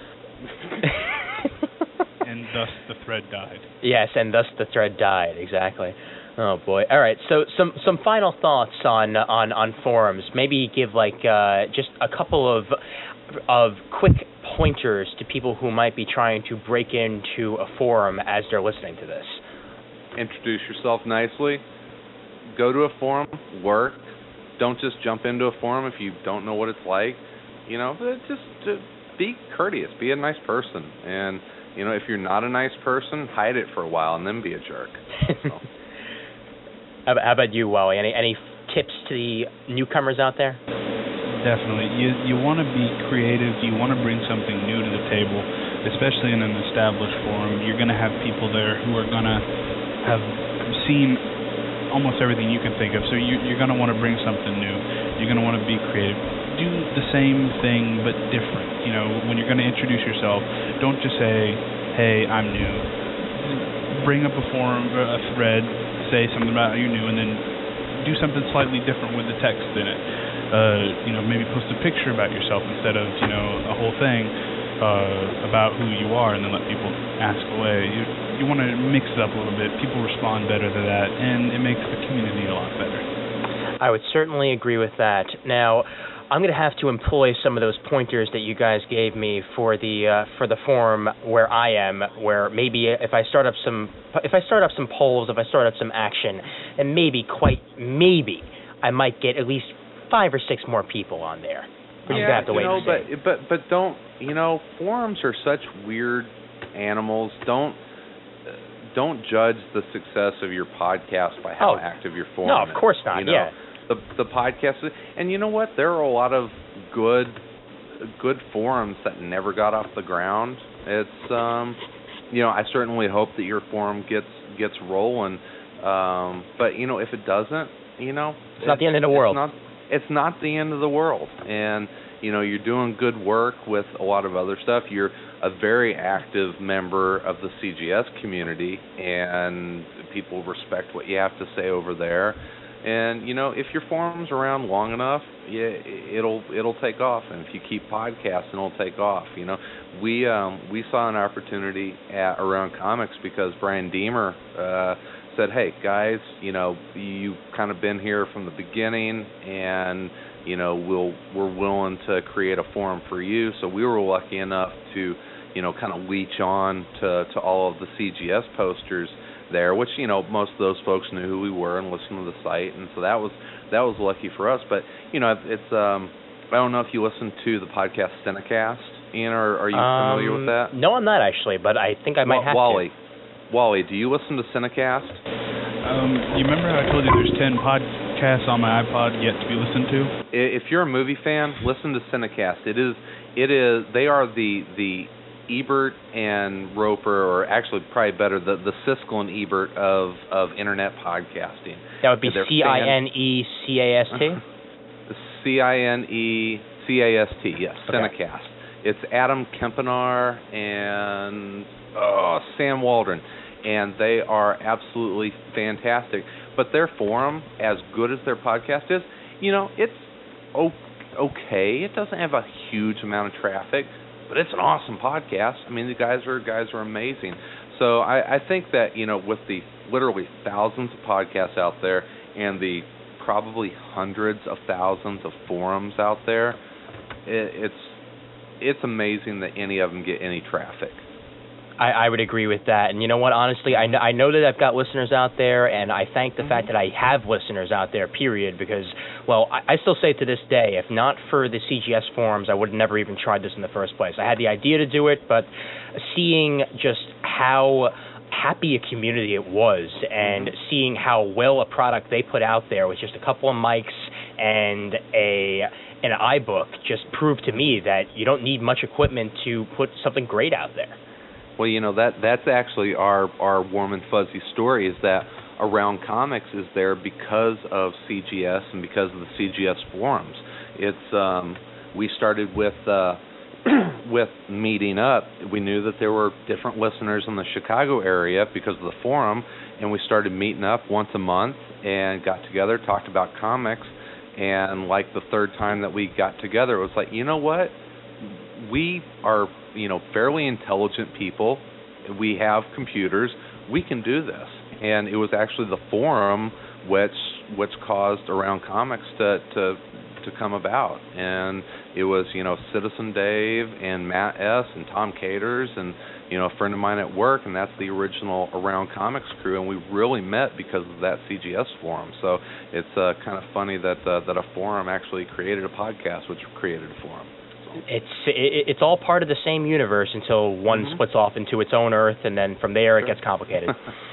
And thus the thread died. Yes, and thus the thread died, exactly. Oh boy! All right, so some some final thoughts on on on forums. Maybe give like uh, just a couple of of quick pointers to people who might be trying to break into a forum as they're listening to this. Introduce yourself nicely. Go to a forum. Work. Don't just jump into a forum if you don't know what it's like. You know, just, just be courteous. Be a nice person. And you know, if you're not a nice person, hide it for a while and then be a jerk. So. How about you, Wally? Any any tips to the newcomers out there? Definitely. You you want to be creative. You want to bring something new to the table, especially in an established forum. You're going to have people there who are going to have seen almost everything you can think of. So you, you're going to want to bring something new. You're going to want to be creative. Do the same thing but different. You know, when you're going to introduce yourself, don't just say, "Hey, I'm new." Bring up a forum, a thread. Say something about you're new, and then do something slightly different with the text in it. uh, you know, maybe post a picture about yourself instead of, you know, a whole thing uh, about who you are, and then let people ask away. You you want to mix it up a little bit. People respond better to that, and it makes the community a lot better. I would certainly agree with that. Now, I'm going to have to employ some of those pointers that you guys gave me for the uh, for the forum where I am, where maybe if I start up some if I start up some polls, if I start up some action, and maybe quite maybe I might get at least five or six more people on there. But yeah, you have to wait know, and see. but but but don't you know? Forums are such weird animals. Don't don't judge the success of your podcast by how oh, active your forum no, is. No, of course not. You know? Yeah. The the podcast, and you know what? There are a lot of good good forums that never got off the ground. It's um, you know, I certainly hope that your forum gets gets rolling. Um, but you know, if it doesn't, you know, it's, it's not the end of the world. It's not, it's not the end of the world. And you know, you're doing good work with a lot of other stuff. You're a very active member of the C G S community, and people respect what you have to say over there. And you know, if your forum's around long enough, yeah, it'll it'll take off. And if you keep podcasting, it'll take off. You know, we um, we saw an opportunity at Around Comics because Brian Deemer uh, said, "Hey guys, you know, you've kind of been here from the beginning, and you know, we'll we're willing to create a forum for you." So we were lucky enough to, you know, kind of leech on to to all of the C G S posters there, which, you know, most of those folks knew who we were and listened to the site, and so that was that was lucky for us. But you know, it's um, I don't know if you listen to the podcast Cinecast, Ian, or are you um, familiar with that? No, I'm not actually, but I think I might w- have Wally. to. Wally, do you listen to Cinecast? Um, you remember how I told you there's ten podcasts on my iPod yet to be listened to? If you're a movie fan, listen to Cinecast. It is it is they are the the Ebert and Roper, or actually probably better, the, the Siskel and Ebert of, of internet podcasting. That would be C I N E C A S T? C I N E C A S T, yes, okay. Cinecast. It's Adam Kempenar and oh, Sam Waldron, and they are absolutely fantastic. But their forum, as good as their podcast is, you know, it's okay. It doesn't have a huge amount of traffic, but it's an awesome podcast. I mean, the guys are guys are amazing. So I, I think that, you know, with the literally thousands of podcasts out there and the probably hundreds of thousands of forums out there, it, it's it's amazing that any of them get any traffic. I, I would agree with that. And you know what, honestly, I know, I know that I've got listeners out there, and I thank the mm-hmm. fact that I have listeners out there, period, because, well, I, I still say to this day, if not for the C G S forums, I would have never even tried this in the first place. I had the idea to do it, but seeing just how happy a community it was, and mm-hmm. seeing how well a product they put out there with just a couple of mics and a an iBook just proved to me that you don't need much equipment to put something great out there. Well, you know, that that's actually our, our warm and fuzzy story, is that Around Comics is there because of C G S and because of the C G S forums. It's um, we started with uh, with meeting up. We knew that there were different listeners in the Chicago area because of the forum, and we started meeting up once a month and got together, talked about comics, and like the third time that we got together, it was like, you know what? We are, you know, fairly intelligent people. We have computers. We can do this. And it was actually the forum which which caused Around Comics to to to come about. And it was, you know, Citizen Dave and Matt S. and Tom Caters and, you know, a friend of mine at work, and that's the original Around Comics crew. And we really met because of that C G S forum. So it's uh, kind of funny that uh, that a forum actually created a podcast, which created a forum. It's it, it's all part of the same universe until one mm-hmm. splits off into its own Earth, and then from there sure. it gets complicated.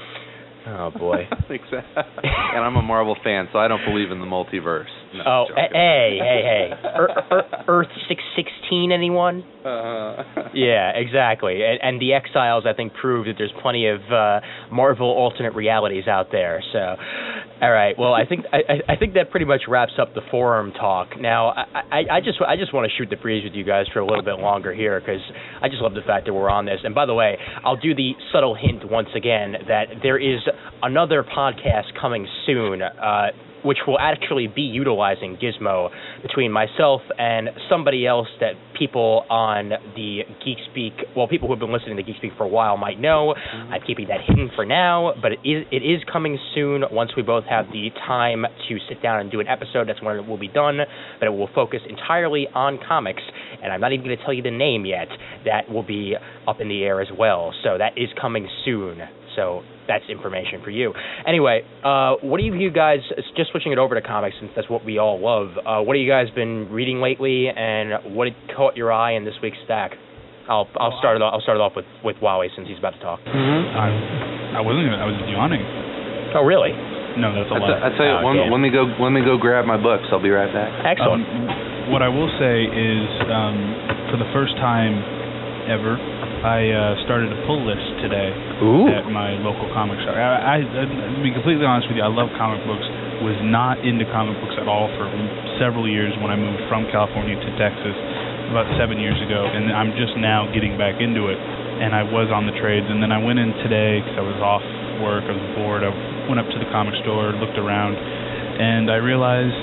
Oh boy! Exactly. And I'm a Marvel fan, so I don't believe in the multiverse. No, oh, hey, hey, hey! er, er, Earth six sixteen, anyone? Uh, yeah, exactly. And, and the Exiles, I think, proved that there's plenty of uh, Marvel alternate realities out there. So, all right. Well, I think I, I think that pretty much wraps up the forum talk. Now, I, I, I just I just want to shoot the breeze with you guys for a little bit longer here, because I just love the fact that we're on this. And by the way, I'll do the subtle hint once again that there is another podcast coming soon, uh, which will actually be utilizing Gizmo between myself and somebody else that people on the GeekSpeak, well, people who have been listening to GeekSpeak for a while might know. Mm-hmm. I'm keeping that hidden for now, but it is, it is coming soon once we both have the time to sit down and do an episode. That's when it will be done, but it will focus entirely on comics, and I'm not even going to tell you the name yet. That will be up in the air as well, so that is coming soon. So that's information for you. Anyway, uh, what have you guys, just switching it over to comics since that's what we all love, uh, what have you guys been reading lately, and what caught your eye in this week's stack? I'll I'll start it off, I'll start it off with, with Wally since he's about to talk. Mm-hmm. I, I wasn't gonna, I was yawning. Oh, really? No, that's a I lot. I tell you, oh, let, let me go let me go grab my books. I'll be right back. Excellent. Um, what I will say is, um, for the first time ever, I uh, started a pull list today Ooh. at my local comic shop. I, I, to be completely honest with you, I love comic books. Was not into comic books at all for several years when I moved from California to Texas about seven years ago, and I'm just now getting back into it. And I was on the trades, and then I went in today because I was off work, I was bored. I went up to the comic store, looked around, and I realized,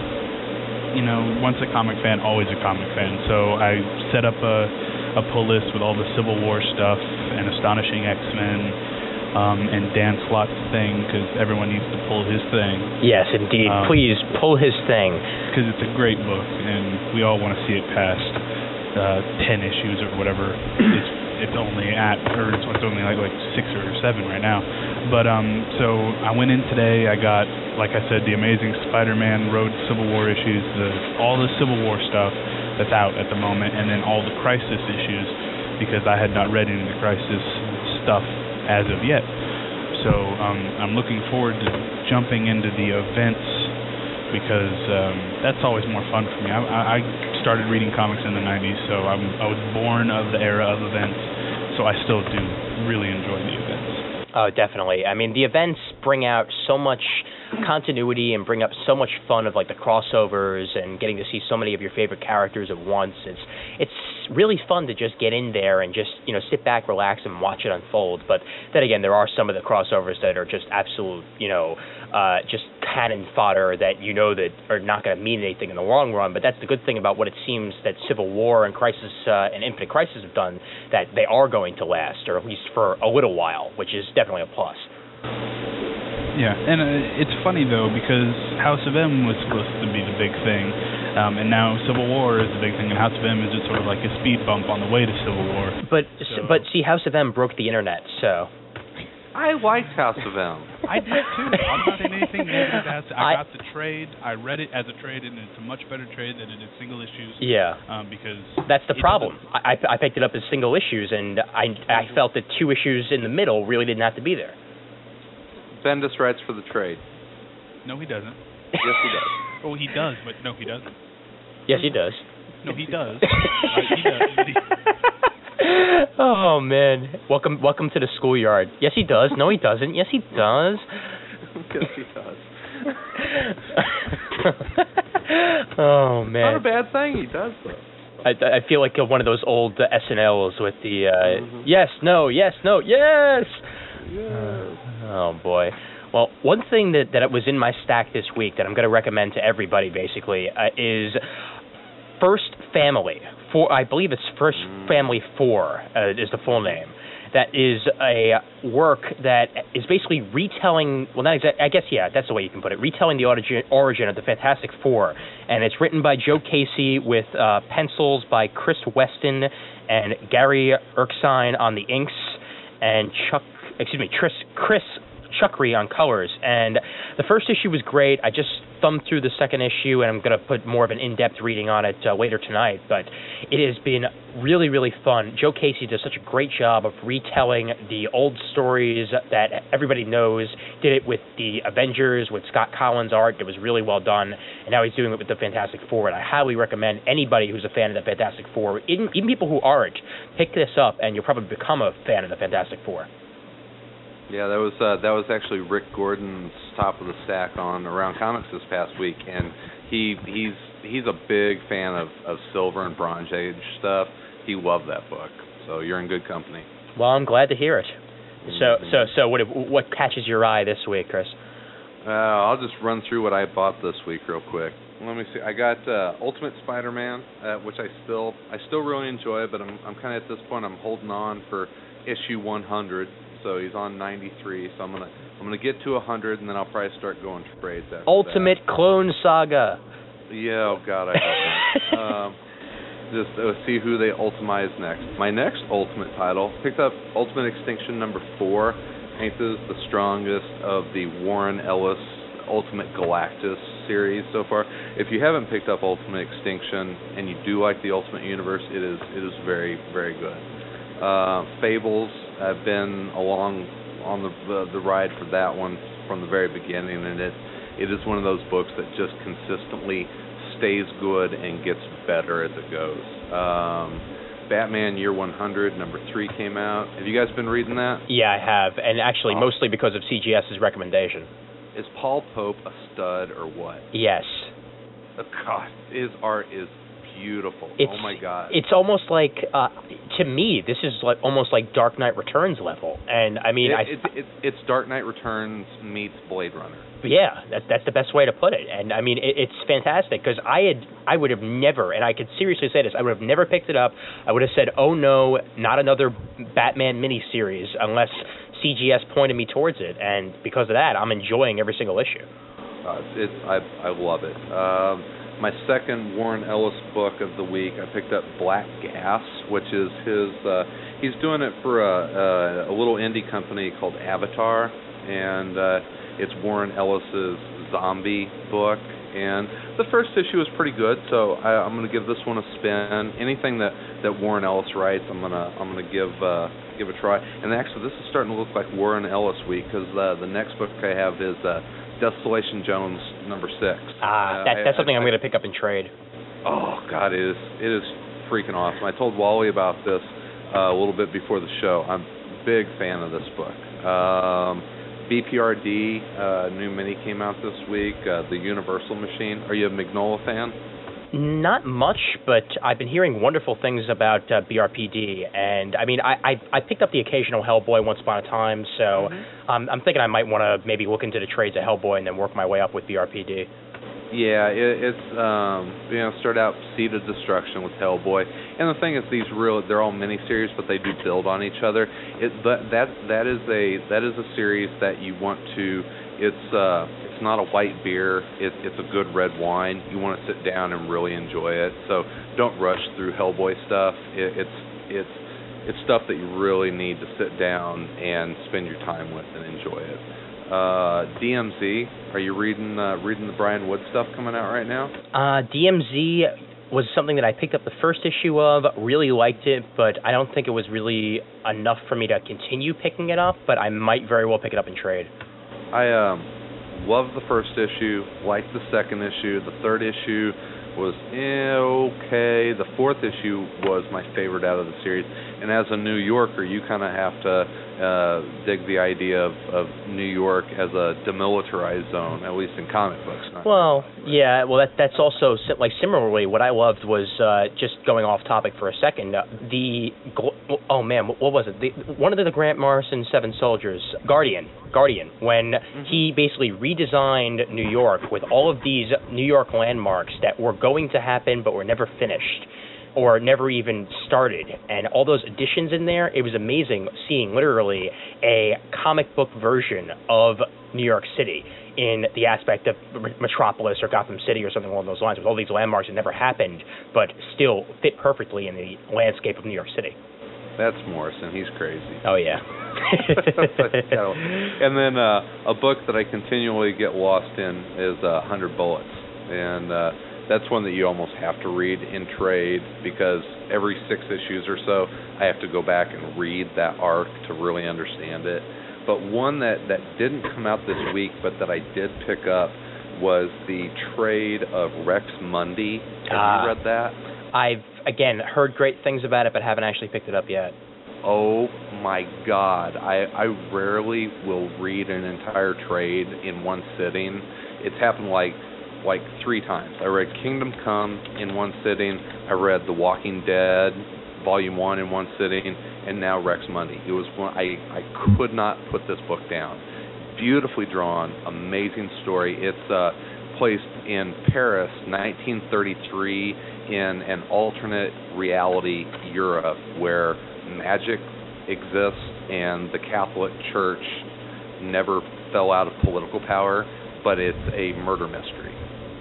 you know, once a comic fan, always a comic fan. So I set up a a pull list with all the Civil War stuff and Astonishing X-Men um, and Dan Slott's thing, because everyone needs to pull his thing. Yes, indeed. Um, Please, pull his thing. Because it's a great book, and we all want to see it past uh, ten issues or whatever it's, it's only at, or it's, it's only like, like six or seven right now. But, um, so I went in today, I got, like I said, the Amazing Spider-Man Road Civil War issues, the, all the Civil War stuff that's out at the moment, and then all the Crisis issues, because I had not read any of the Crisis stuff as of yet. So um, I'm looking forward to jumping into the events, because um, that's always more fun for me. I, I started reading comics in the nineties, so I'm, I was born of the era of events, so I still do really enjoy the events. Oh, definitely. I mean, the events bring out so much continuity and bring up so much fun of like the crossovers and getting to see so many of your favorite characters at once. It's it's really fun to just get in there and just, you know, sit back, relax, and watch it unfold. But then again, there are some of the crossovers that are just absolute, you know, uh, just cannon fodder that you know that are not going to mean anything in the long run. But that's the good thing about what it seems that Civil War and Crisis uh, and Infinite Crisis have done, that they are going to last, or at least for a little while, which is definitely a plus. Yeah, and uh, it's funny, though, because House of M was supposed to be the big thing, um, and now Civil War is the big thing, and House of M is just sort of like a speed bump on the way to Civil War. But, so. but see, House of M broke the internet, so... I liked House of M. I did, too. I'm not in anything negative. I, I got the trade. I read it as a trade, and it's a much better trade than it is single issues. Yeah. Um, because... That's the problem. I, I picked it up as single issues, and I, I felt that two issues in the middle really didn't have to be there. Bendis writes for the trade. No, he doesn't. Yes, he does. Oh, he does, but no, he doesn't. Yes, he does. No, he does. uh, he does. Oh man! Welcome, welcome to the schoolyard. Yes, he does. No, he doesn't. Yes, he does. Yes, he does. Oh man! Not a bad thing. He does though. I, I feel like one of those old uh, S N Ls with the uh, mm-hmm. yes, no, yes, no, yes. Yes. Uh, oh boy. Well, one thing that that was in my stack this week that I'm going to recommend to everybody basically uh, is First Family. For I believe it's First mm. Family Four uh, is the full name. That is a work that is basically retelling, well, not exactly, I guess, yeah, that's the way you can put it, retelling the origin, origin of the Fantastic Four. And it's written by Joe Casey with uh, pencils by Chris Weston and Gary Erskine on the inks, and Chuck, excuse me, Chris, Chris Chuckry on colors. And the first issue was great. I just thumbed through the second issue, and I'm going to put more of an in-depth reading on it uh, later tonight. But it has been really, really fun. Joe Casey does such a great job of retelling the old stories that everybody knows. Did it with the Avengers, with Scott Collins' art. It was really well done. And now he's doing it with the Fantastic Four. And I highly recommend anybody who's a fan of the Fantastic Four, even, even people who aren't, pick this up, and you'll probably become a fan of the Fantastic Four. Yeah, that was uh, that was actually Rick Gordon's top of the stack on Around Comics this past week, and he he's he's a big fan of, of Silver and Bronze Age stuff. He loved that book, so you're in good company. Well, I'm glad to hear it. So, so, so, what what catches your eye this week, Chris? Uh, I'll just run through what I bought this week real quick. Let me see. I got uh, Ultimate Spider-Man, uh, which I still I still really enjoy, but I'm I'm kind of at this point I'm holding on for issue one hundred. So he's on ninety-three. So I'm gonna I'm gonna get to one hundred, and then I'll probably start going trades after Ultimate that. Clone Saga. Yeah, oh God, I hope not. um, just uh, see who they ultimize next. My next Ultimate title, picked up Ultimate Extinction number four. I think this is the strongest of the Warren Ellis Ultimate Galactus series so far. If you haven't picked up Ultimate Extinction and you do like the Ultimate Universe, it is it is very, very good. Uh, Fables, I've been along on the, the the ride for that one from the very beginning, and it it is one of those books that just consistently stays good and gets better as it goes. Um, Batman Year one hundred, number three came out. Have you guys been reading that? Yeah, I have, and actually oh. mostly because of CGS's recommendation. Is Paul Pope a stud or what? Yes. Oh, God, his art is beautiful. It's, oh my God. It's almost like, uh, to me, this is like almost like Dark Knight Returns level, and I mean, it, I. It, it, it's Dark Knight Returns meets Blade Runner. Yeah, that's that's the best way to put it, and I mean it, it's fantastic because I had I would have never, and I could seriously say this, I would have never picked it up. I would have said, oh no, not another Batman miniseries unless C G S pointed me towards it, and because of that, I'm enjoying every single issue. Uh, it's, it's I I love it. Um, my second Warren Ellis book of the week, I picked up Black Gas, which is his. Uh, he's doing it for a, a a little indie company called Avatar, and. Uh, It's Warren Ellis's zombie book, and the first issue is pretty good. So I, I'm going to give this one a spin. Anything that, that Warren Ellis writes, I'm gonna I'm gonna give uh, give a try. And actually, this is starting to look like Warren Ellis week because uh, the next book I have is uh, Desolation Jones number six. Ah, uh, that, that's I, something I, I'm going to pick up in trade. Oh God, it is it is freaking awesome. I told Wally about this uh, a little bit before the show. I'm a big fan of this book. Um, B P R D, uh, new mini came out this week, uh, The Universal Machine. Are you a Mignola fan? Not much, but I've been hearing wonderful things about uh, B R P D, and I mean, I, I I picked up the occasional Hellboy once upon a time, so mm-hmm. um, I'm thinking I might want to maybe look into the trades of Hellboy and then work my way up with B R P D. Yeah, it, it's um, you know, start out Seed of Destruction with Hellboy, and the thing is, these real they're all miniseries, but they do build on each other. It that that that is a that is a series that you want to. It's uh, it's not a white beer. It, it's a good red wine. You want to sit down and really enjoy it. So don't rush through Hellboy stuff. It, it's it's it's stuff that you really need to sit down and spend your time with and enjoy it. Uh, D M Z, are you reading uh, reading the Brian Wood stuff coming out right now? Uh, D M Z was something that I picked up the first issue of, really liked it, but I don't think it was really enough for me to continue picking it up, but I might very well pick it up in trade. I um, loved the first issue, liked the second issue, the third issue was eh, okay, the fourth issue was my favorite out of the series, and as a New Yorker, you kind of have to Uh, dig the idea of, of New York as a demilitarized zone, at least in comic books. Not well, yeah, well, that, that's also, like, similarly, what I loved was, uh, just going off topic for a second, uh, the, oh man, what was it? The, one of the Grant Morrison Seven Soldiers, Guardian, Guardian, when mm-hmm. he basically redesigned New York with all of these New York landmarks that were going to happen but were never finished, or never even started, and all those additions in there, it was amazing seeing literally a comic book version of New York City in the aspect of Metropolis or Gotham City or something along those lines, with all these landmarks that never happened, but still fit perfectly in the landscape of New York City. That's Morrison. He's crazy. Oh, yeah. And then uh, a book that I continually get lost in is uh, one hundred Bullets, and uh, that's one that you almost have to read in trade because every six issues or so, I have to go back and read that arc to really understand it. But one that, that didn't come out this week, but that I did pick up, was the trade of Rex Mundi. Have uh, you read that? I've, again, heard great things about it, but haven't actually picked it up yet. Oh, my God. I, I rarely will read an entire trade in one sitting. It's happened like... like three times. I read Kingdom Come in one sitting. I read The Walking Dead Volume One in one sitting, and now Rex Mundi. It was one I I could not put this book down. Beautifully drawn, amazing story. It's uh, placed in Paris, nineteen thirty-three, in an alternate reality Europe where magic exists and the Catholic Church never fell out of political power, but it's a murder mystery.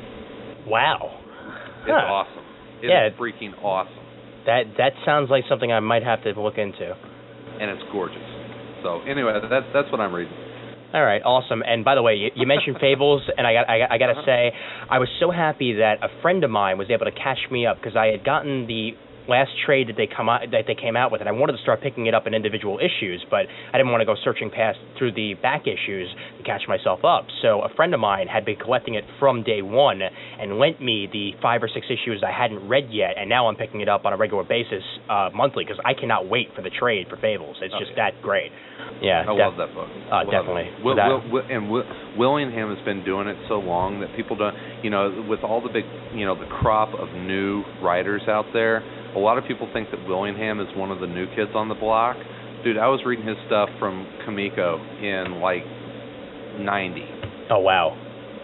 Wow. It's huh. awesome. It's yeah, freaking awesome. That that sounds like something I might have to look into. And it's gorgeous. So anyway, that's that's what I'm reading. All right, awesome. And by the way, you, you mentioned Fables, and I got I, I got to uh-huh. say, I was so happy that a friend of mine was able to catch me up because I had gotten the last trade that they come out that they came out with, and I wanted to start picking it up in individual issues, but I didn't want to go searching past through the back issues to catch myself up. So a friend of mine had been collecting it from day one and lent me the five or six issues I hadn't read yet, and now I'm picking it up on a regular basis uh, monthly because I cannot wait for the trade for Fables. It's oh, just yeah. that great. Yeah, I def- love that book. Uh, definitely. Will, Will, Will, and Will, Willingham has been doing it so long that people don't, you know, with all the big, you know, the crop of new writers out there, a lot of people think that Willingham is one of the new kids on the block. Dude, I was reading his stuff from Kamiko in like ninety. Oh wow!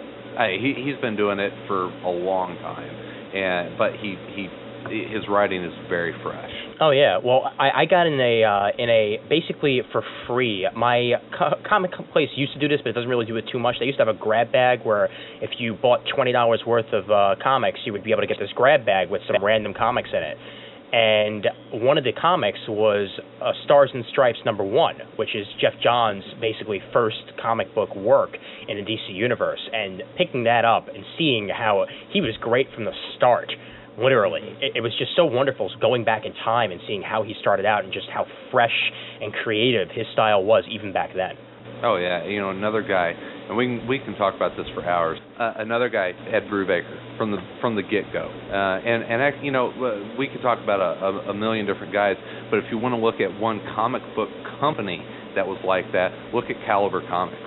I, he he's been doing it for a long time, and but he he his writing is very fresh. Oh yeah, well I, I got in a uh, in a basically for free. My co- comic place used to do this, but it doesn't really do it too much. They used to have a grab bag where if you bought twenty dollars worth of uh, comics, you would be able to get this grab bag with some random comics in it. And one of the comics was uh, Stars and Stripes number one, which is Jeff Johns' basically first comic book work in the D C universe. And picking that up and seeing how he was great from the start, literally. It, it was just so wonderful going back in time and seeing how he started out and just how fresh and creative his style was even back then. Oh, yeah. You know, another guy, and we can, we can talk about this for hours, uh, another guy, Ed Brubaker, from the from the get-go. Uh, and, and, you know, we could talk about a, a million different guys, but if you want to look at one comic book company that was like that, look at Caliber Comics.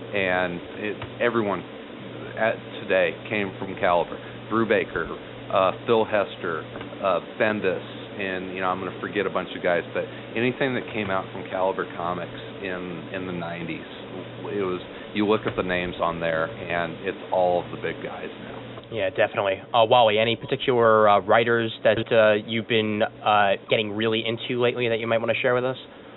And it, everyone at today came from Caliber. Brubaker, uh, Phil Hester, uh, Bendis, and, you know, I'm going to forget a bunch of guys, but anything that came out from Caliber Comics in in the nineties, it was, you look at the names on there, and it's all of the big guys now. Yeah, definitely. Uh, Wally, any particular uh, writers that uh, you've been uh, getting really into lately that you might want to share with us?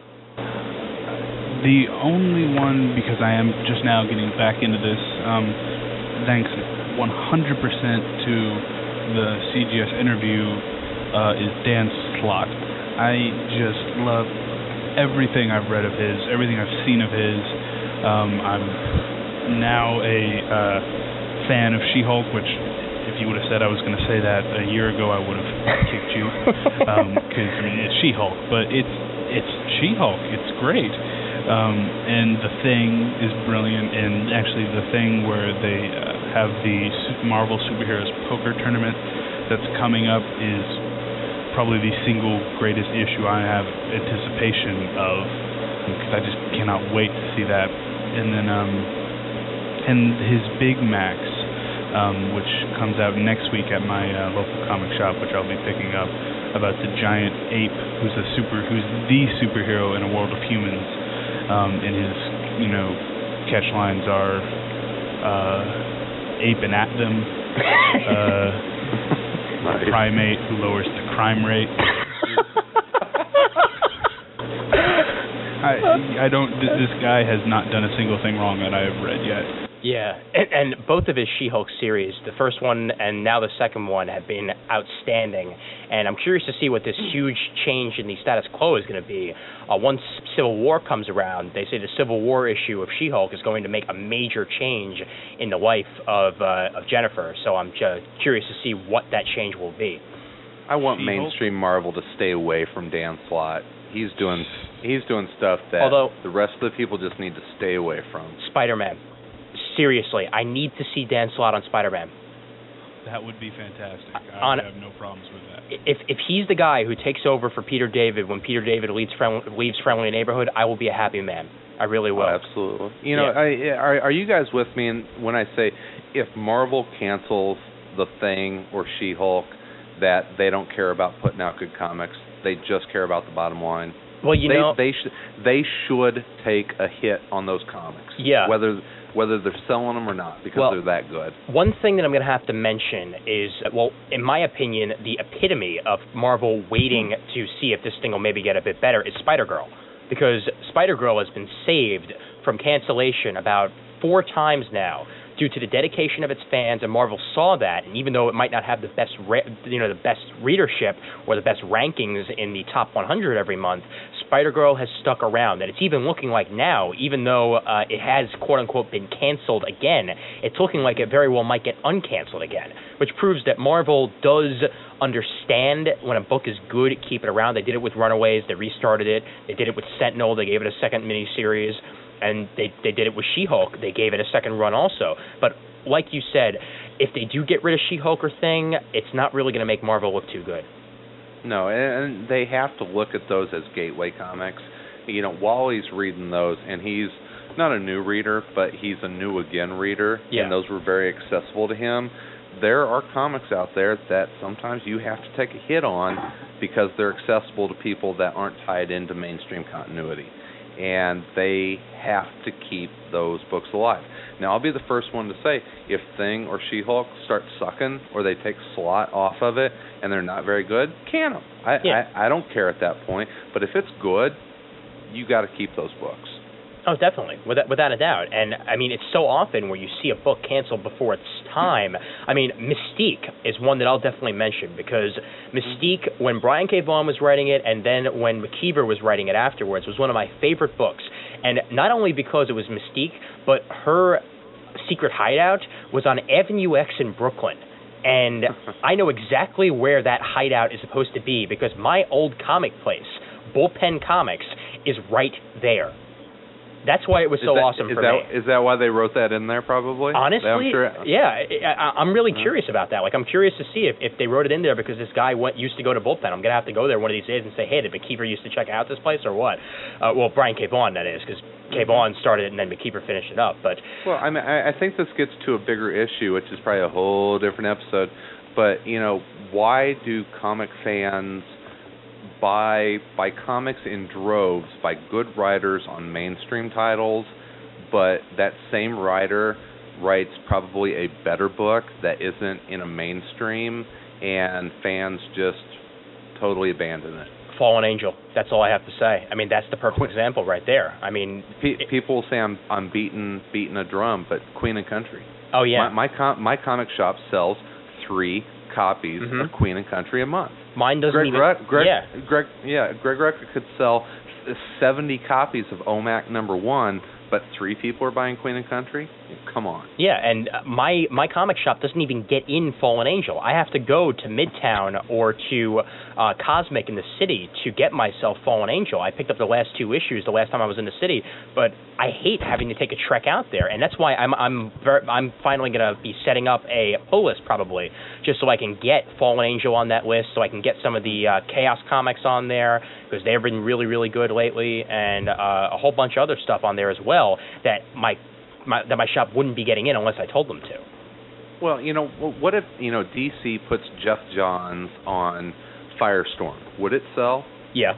The only one, because I am just now getting back into this, um, thanks one hundred percent to the C G S interview, uh, is Dan Slott. I just love everything I've read of his, everything I've seen of his. Um, I'm now a uh, fan of She-Hulk, which if you would have said I was going to say that a year ago, I would have kicked you, because um, I mean it's She-Hulk, but it's it's She-Hulk. It's great, um, and The Thing is brilliant. And actually, The Thing, where they uh, have the Marvel Superheroes Poker Tournament that's coming up, is probably the single greatest issue I have anticipation of, because I just cannot wait to see that. And then, um, and his Big Max, um, which comes out next week at my uh, local comic shop, which I'll be picking up, about the giant ape who's a super, who's the superhero in a world of humans. Um, and his, you know, catch lines are uh, aping at them. uh, Nice. Primate who lowers the crime rate. I I don't. This guy has not done a single thing wrong that I have read yet. Yeah, and, and both of his She-Hulk series, the first one and now the second one, have been outstanding. And I'm curious to see what this huge change in the status quo is going to be. Uh, once Civil War comes around, they say the Civil War issue of She-Hulk is going to make a major change in the life of uh, of Jennifer. So I'm just curious to see what that change will be. I want She-Hulk? mainstream Marvel to stay away from Dan Slott. He's doing he's doing stuff that Although, the rest of the people just need to stay away from. Spider-Man. Seriously, I need to see Dan Slott on Spider-Man. That would be fantastic. I on, would have no problems with that. If if he's the guy who takes over for Peter David when Peter David leaves, friend, leaves Friendly Neighborhood, I will be a happy man. I really will. Oh, absolutely. You know, yeah. I, are, are you guys with me in, when I say if Marvel cancels The Thing or She-Hulk, that they don't care about putting out good comics? they just care about the bottom line. Well, you they, know, they should they should take a hit on those comics. Yeah. Whether whether they're selling them or not, because well, they're that good. One thing that I'm going to have to mention is, well, in my opinion, the epitome of Marvel waiting mm. to see if this thing will maybe get a bit better is Spider-Girl, because Spider-Girl has been saved from cancellation about four times now due to the dedication of its fans, and Marvel saw that, and even though it might not have the best, re- you know, the best readership or the best rankings in the top one hundred every month, Spider-Girl has stuck around, and it's even looking like now, even though uh, it has quote-unquote been canceled again, it's looking like it very well might get uncanceled again, which proves that Marvel does understand when a book is good, keep it around. They did it with Runaways, they restarted it, they did it with Sentinel, they gave it a second miniseries, and they they did it with She-Hulk. They gave it a second run also. But like you said, if they do get rid of She-Hulk or Thing, it's not really going to make Marvel look too good. No, and they have to look at those as gateway comics. You know, Wally's reading those, and he's not a new reader, but he's a new again reader, yeah. and those were very accessible to him. There are comics out there that sometimes you have to take a hit on because they're accessible to people that aren't tied into mainstream continuity. And they have to keep those books alive. Now, I'll be the first one to say, if Thing or She-Hulk start sucking or they take Slott off of it and they're not very good, can them. I, yeah. I, I don't care at that point. But if it's good, you got to keep those books. Oh, definitely, without, without a doubt. And, I mean, it's so often where you see a book canceled before its time. I mean, Mystique is one that I'll definitely mention, because Mystique, when Brian K. Vaughan was writing it, and then when McKeever was writing it afterwards, was one of my favorite books. And not only because it was Mystique, but her secret hideout was on Avenue X in Brooklyn. And I know exactly where that hideout is supposed to be, because my old comic place, Bullpen Comics, is right there. That's why it was so that, awesome for that, me. Is that why they wrote that in there, probably? Honestly, I'm sure, yeah. I, I'm really curious about that. Like, I'm curious to see if, if they wrote it in there because this guy went used to go to Bullpen. I'm going to have to go there one of these days and say, hey, did McKeever used to check out this place or what? Uh, well, Brian K. Vaughan, that is, because K. Vaughan started it and then McKeever finished it up. But Well, I mean, I, I think this gets to a bigger issue, which is probably a whole different episode. But, you know, why do comic fans buy, buy comics in droves by good writers on mainstream titles, but that same writer writes probably a better book that isn't in a mainstream, and fans just totally abandon it? Fallen Angel. That's all I have to say. I mean, that's the perfect example right there. I mean, P- people will say I'm I'm beating beating a drum, but Queen and Country. Oh yeah. My my, com- my comic shop sells three copies mm-hmm. of Queen and Country a month. Mine doesn't Greg even. Ruck, Greg, yeah. Greg, yeah. Greg Rucka could sell seventy copies of O M A C number one, but three people are buying Queen and Country? Come on. Yeah, and my my comic shop doesn't even get in Fallen Angel. I have to go to Midtown or to uh, Cosmic in the city to get myself Fallen Angel. I picked up the last two issues the last time I was in the city, but I hate having to take a trek out there, and that's why I'm I'm very, I'm finally going to be setting up a pull list probably, just so I can get Fallen Angel on that list, so I can get some of the uh, Chaos comics on there, because they've been really, really good lately, and uh, a whole bunch of other stuff on there as well that my, my that my shop wouldn't be getting in unless I told them to. Well, you know, what if, you know, D C puts Jeff Johns on Firestorm? Would it sell? Yeah.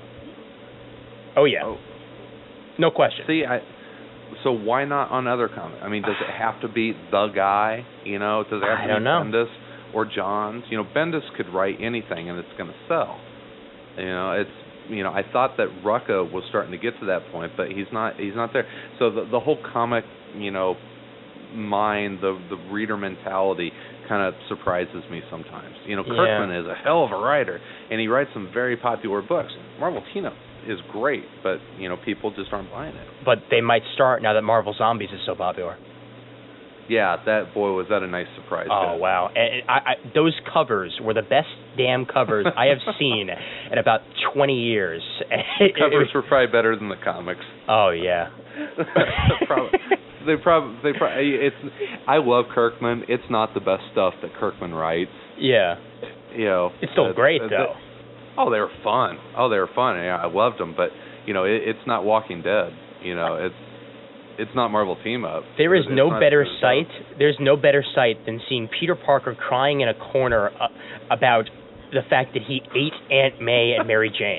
Oh, yeah. Oh. No question. See, I... So why not on other comics? I mean, does it have to be the guy? You know, does it have to I be don't know. Bendis or Johns? You know, Bendis could write anything and it's going to sell. You know, it's you know, I thought that Rucka was starting to get to that point, but he's not. He's not there. So the the whole comic, you know, mind, the the reader mentality, kind of surprises me sometimes. You know, Kirkman yeah. is a hell of a writer, and he writes some very popular books. Marvel Team-Up is great, but you know, people just aren't buying it. But they might start now that Marvel Zombies is so popular. Yeah, that boy was that a nice surprise. Oh too. wow! And I, I, those covers were the best damn covers I have seen in about twenty years. The covers were probably better than the comics. Oh yeah. probably, they probably they probably it's. I love Kirkman. It's not the best stuff that Kirkman writes. Yeah. You know, it's still uh, great uh, though. The, oh, they were fun. Oh, they were fun. Yeah, I loved them. But you know, it, it's not Walking Dead. You know, it's. It's not Marvel Team-Up. There is it's no not, better sight. There's no better sight than seeing Peter Parker crying in a corner uh, about the fact that he ate Aunt May and Mary Jane.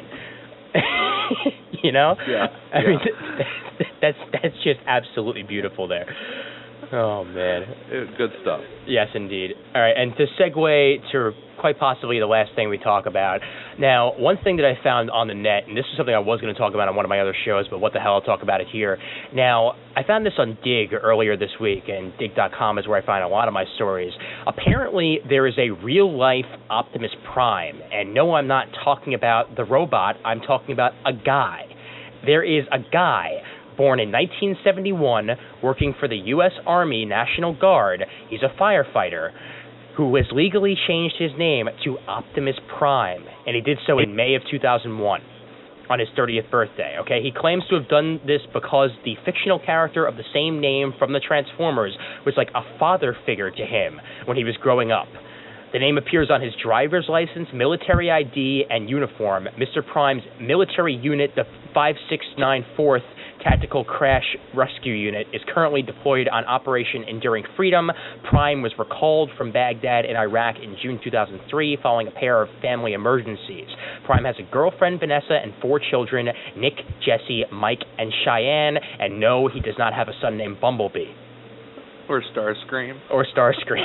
You know? Yeah. I yeah. mean, that's that's just absolutely beautiful there. Oh, man. Good stuff. Yes, indeed. All right, and to segue to quite possibly the last thing we talk about. Now, one thing that I found on the net, and this is something I was going to talk about on one of my other shows, but what the hell, I'll talk about it here. Now, I found this on Dig earlier this week, and dig dot com is where I find a lot of my stories. Apparently, there is a real-life Optimus Prime, and no, I'm not talking about the robot, I'm talking about a guy. There is a guy born in nineteen seventy-one, working for the U S Army National Guard. He's a firefighter who has legally changed his name to Optimus Prime, and he did so in May of two thousand one on his thirtieth birthday. Okay, he claims to have done this because the fictional character of the same name from the Transformers was like a father figure to him when he was growing up. The name appears on his driver's license, military I D, and uniform. Mister Prime's military unit, the five six nine fourth Tactical Crash Rescue Unit, is currently deployed on Operation Enduring Freedom. Prime was recalled from Baghdad in Iraq in June two thousand three following a pair of family emergencies. Prime has a girlfriend, Vanessa, and four children, Nick, Jesse, Mike, and Cheyenne, and no, he does not have a son named Bumblebee. Or Starscream. Or Starscream.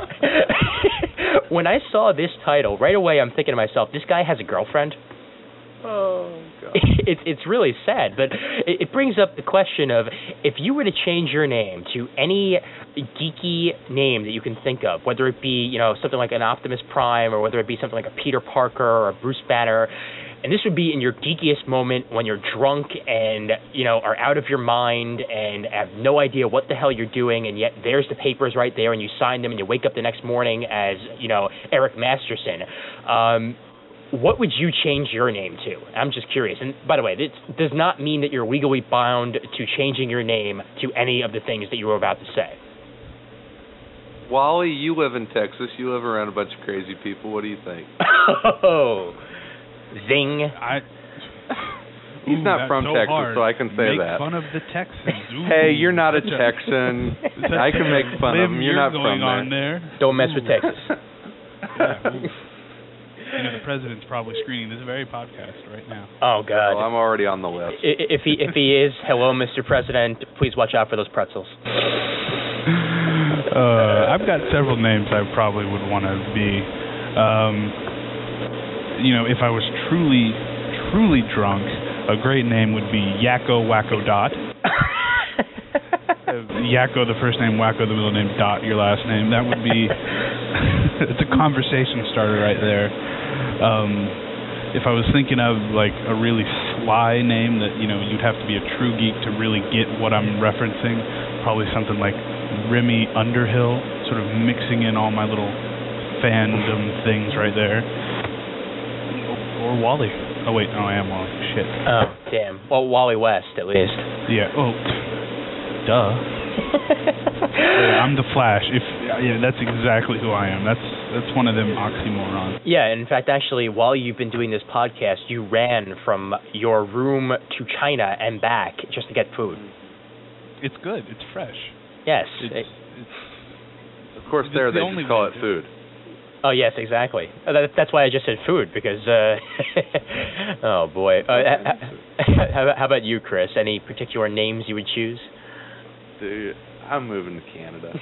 When I saw this title, right away I'm thinking to myself, this guy has a girlfriend? Oh, God. It's it's really sad, but it, it brings up the question of, if you were to change your name to any geeky name that you can think of, whether it be, you know, something like an Optimus Prime, or whether it be something like a Peter Parker or a Bruce Banner, and this would be in your geekiest moment when you're drunk and, you know, are out of your mind and have no idea what the hell you're doing, and yet there's the papers right there and you sign them and you wake up the next morning as, you know, Eric Masterson. Um, what would you change your name to? I'm just curious. And by the way, this does not mean that you're legally bound to changing your name to any of the things that you were about to say. Wally, you live in Texas. You live around a bunch of crazy people. What do you think? Oh, zing. I, He's Ooh, not from so Texas, hard. so I can say make that. Make fun of the Texans. Ooh, hey, you're not a such Texan. A, I can make fun of them. You're not going from on there. there. Don't mess with Ooh. Texas. Yeah, ooh. You know, the president's probably screening this very podcast right now. Oh, God. Well, I'm already on the list. If he if he is, hello, Mister President, please watch out for those pretzels. Uh, I've got several names I probably would want to be. Um, you know, if I was truly, truly drunk, a great name would be Yakko Wacko Dot. uh, Yakko, the first name, Wacko, the middle name, Dot, your last name. That would be... it's a conversation starter right there. Um, if I was thinking of, like, a really sly name that, you know, you'd have to be a true geek to really get what I'm referencing, probably something like Remy Underhill, sort of mixing in all my little fandom things right there. Or Wally. Oh, wait, no, I am Wally. Shit. Oh, damn. Well, Wally West, at least. Yeah, oh, duh. Yeah, I'm the Flash. If yeah, that's exactly who I am. That's that's one of them oxymorons. Yeah, in fact, actually, while you've been doing this podcast, you ran from your room to China and back just to get food. It's good. It's fresh. Yes. It's, it, it's, of course, it's there the they only just call way it to- food. oh, yes, exactly. Uh, that, that's why I just said food, because, uh, oh, boy. Uh, how, how about you, Chris? Any particular names you would choose? Dude, I'm moving to Canada.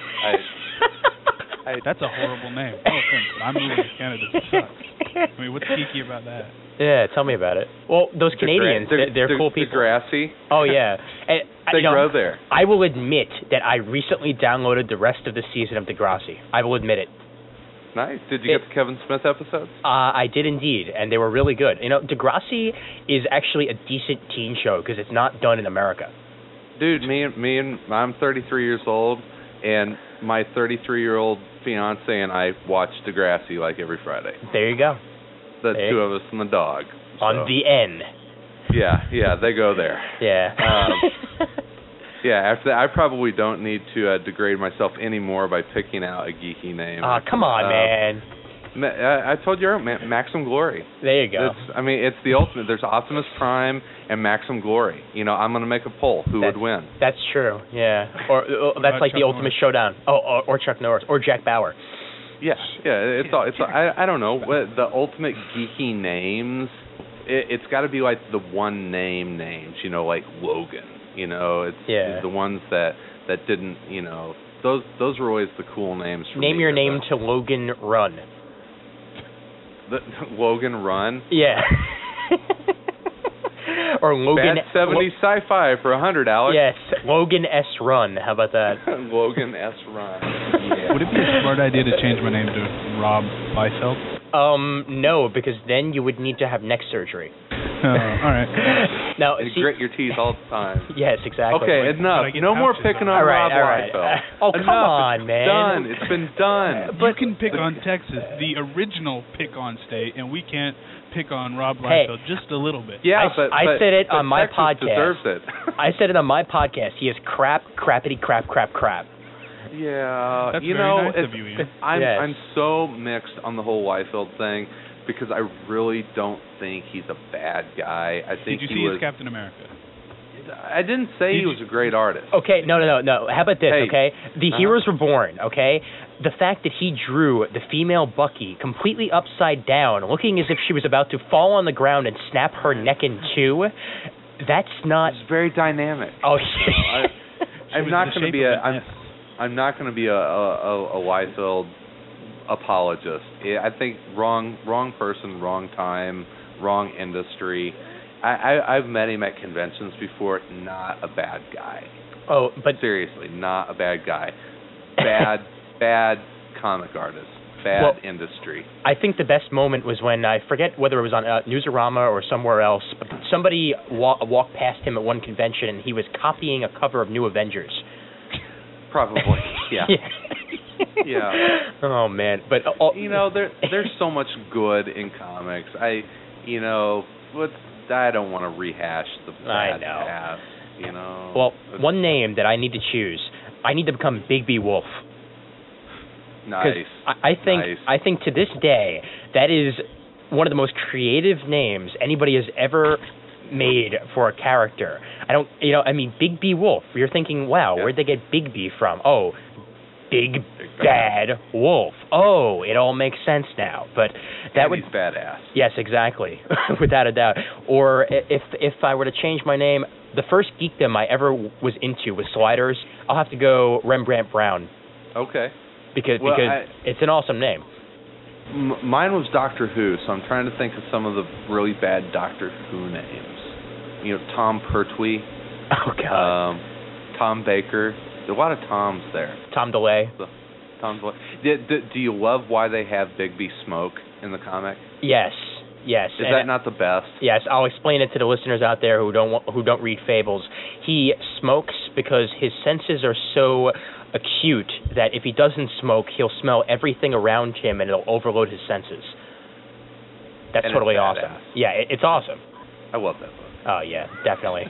I, I, that's a horrible name. No offense, but I'm moving to Canada. It sucks. I mean, what's geeky about that? Yeah, tell me about it. Well, those Canadians, Degra- they're, they're De- cool people. Degrassi. Oh, yeah. And, They you know, grow there. I will admit that I recently downloaded the rest of the season of Degrassi. I will admit it. Nice. Did you It- get the Kevin Smith episodes? Uh, I did indeed, and they were really good. You know, Degrassi is actually a decent teen show because it's not done in America. Dude, me and me and I'm thirty-three years old, and my thirty-three-year-old fiance and I watch Degrassi like every Friday. There you go. The There. two of us and the dog. On So, the N. Yeah, yeah, they go there. Yeah. Um, Yeah, after that, I probably don't need to uh, degrade myself anymore by picking out a geeky name. Aw, come on, Uh, man. Ma- I, I told you, Ma- Maxim Glory. There you go. It's, I mean, it's the ultimate. There's Optimus Prime and Maxim Glory. You know, I'm going to make a poll. Who That's- would win? That's true, yeah. Or uh, that's about like the Chuck ultimate Norris? showdown. Oh, or, or Chuck Norris. Or Jack Bauer. Yeah, yeah. It's all. It's. All, I. I don't know what the ultimate geeky names. It, it's got to be like the one name names. You know, like Logan. You know, it's, yeah. it's the ones that that didn't. You know, those those were always the cool names. For Name me, your name the, to Logan Run. The, Logan Run. Yeah. Or Logan. Bad seventies Lo- sci-fi for a hundred, Alex. Yes, Logan S. Run. How about that? Logan S. Run. Yeah. Would it be a smart idea to change my name to Rob Liefeld? Um, no, because then you would need to have neck surgery. Oh, all right. Now, and see, grit your teeth all the time. Yes, exactly. Okay, like, enough. No more picking on, on Rob right, right. Liefeld. Uh, oh, enough. come on, it's man. Done. It's been done. But you can pick on Texas, the original pick-on state, and we can't pick on Rob Hey, Liefeld just a little bit. Yeah, I, but I but, said it but on my Texas podcast. Deserves it. I said it on my podcast. He is crap, crappity, crap, crap, crap. Yeah, That's you very know, nice it's, of you, Ian. I'm Yes. I'm so mixed on the whole Liefeld thing because I really don't think he's a bad guy. I think Did you he see was. his Captain America? I didn't say Did he was you- a great artist. Okay, no, no, no, no. How about this, Hey. okay? The Uh-huh. Heroes Were Born, okay? The fact that he drew the female Bucky completely upside down, looking as if she was about to fall on the ground and snap her neck in two, that's not... It's very dynamic. Oh, You know, I, She I'm was not the going to shape be of a. an I'm. S. I'm not going to be a a, a, a Liefeld apologist. I think wrong wrong person, wrong time, wrong industry. I, I I've met him at conventions before. Not a bad guy. Oh, but... Seriously, not a bad guy. Bad bad comic artist. Bad Well, industry. I think the best moment was when, I forget whether it was on uh, Newsarama or somewhere else, but somebody wa- walked past him at one convention and he was copying a cover of New Avengers. Probably. Yeah. yeah. Yeah. Oh, man. But uh, uh, You know, there there's so much good in comics. I, you know, what I don't want to rehash the I bad know. past. You know. Well, It's one name that I need to choose, I need to become Bigby Wolf. nice. I, I think Nice. I think to this day that is one of the most creative names anybody has ever made for a character. I don't, you know, I mean, Bigby Wolf. You're thinking, wow, Yeah. where'd they get Bigby from? Oh, Big, Big Bad Wolf. Oh, it all makes sense now. But that And would, he's badass. yes, exactly, without a doubt. Or i- if if I were to change my name, the first geekdom I ever was into was sliders. I'll have to go Rembrandt Brown Okay. because Well, because I- it's an awesome name. M- mine was Doctor Who, so I'm trying to think of some of the really bad Doctor Who names. You know, Tom Pertwee, Oh God. um, Tom Baker. There's a lot of Toms there. Tom DeLay. Tom. Do, do, do you love why they have Bigby smoke in the comic? Yes, yes. Is and that not the best? Yes, I'll explain it to the listeners out there who don't wa- who don't read fables. He smokes because his senses are so acute that if he doesn't smoke, he'll smell everything around him and it'll overload his senses. That's And it's totally badass. awesome. Yeah, it, it's awesome. I love that book. Oh, yeah, definitely.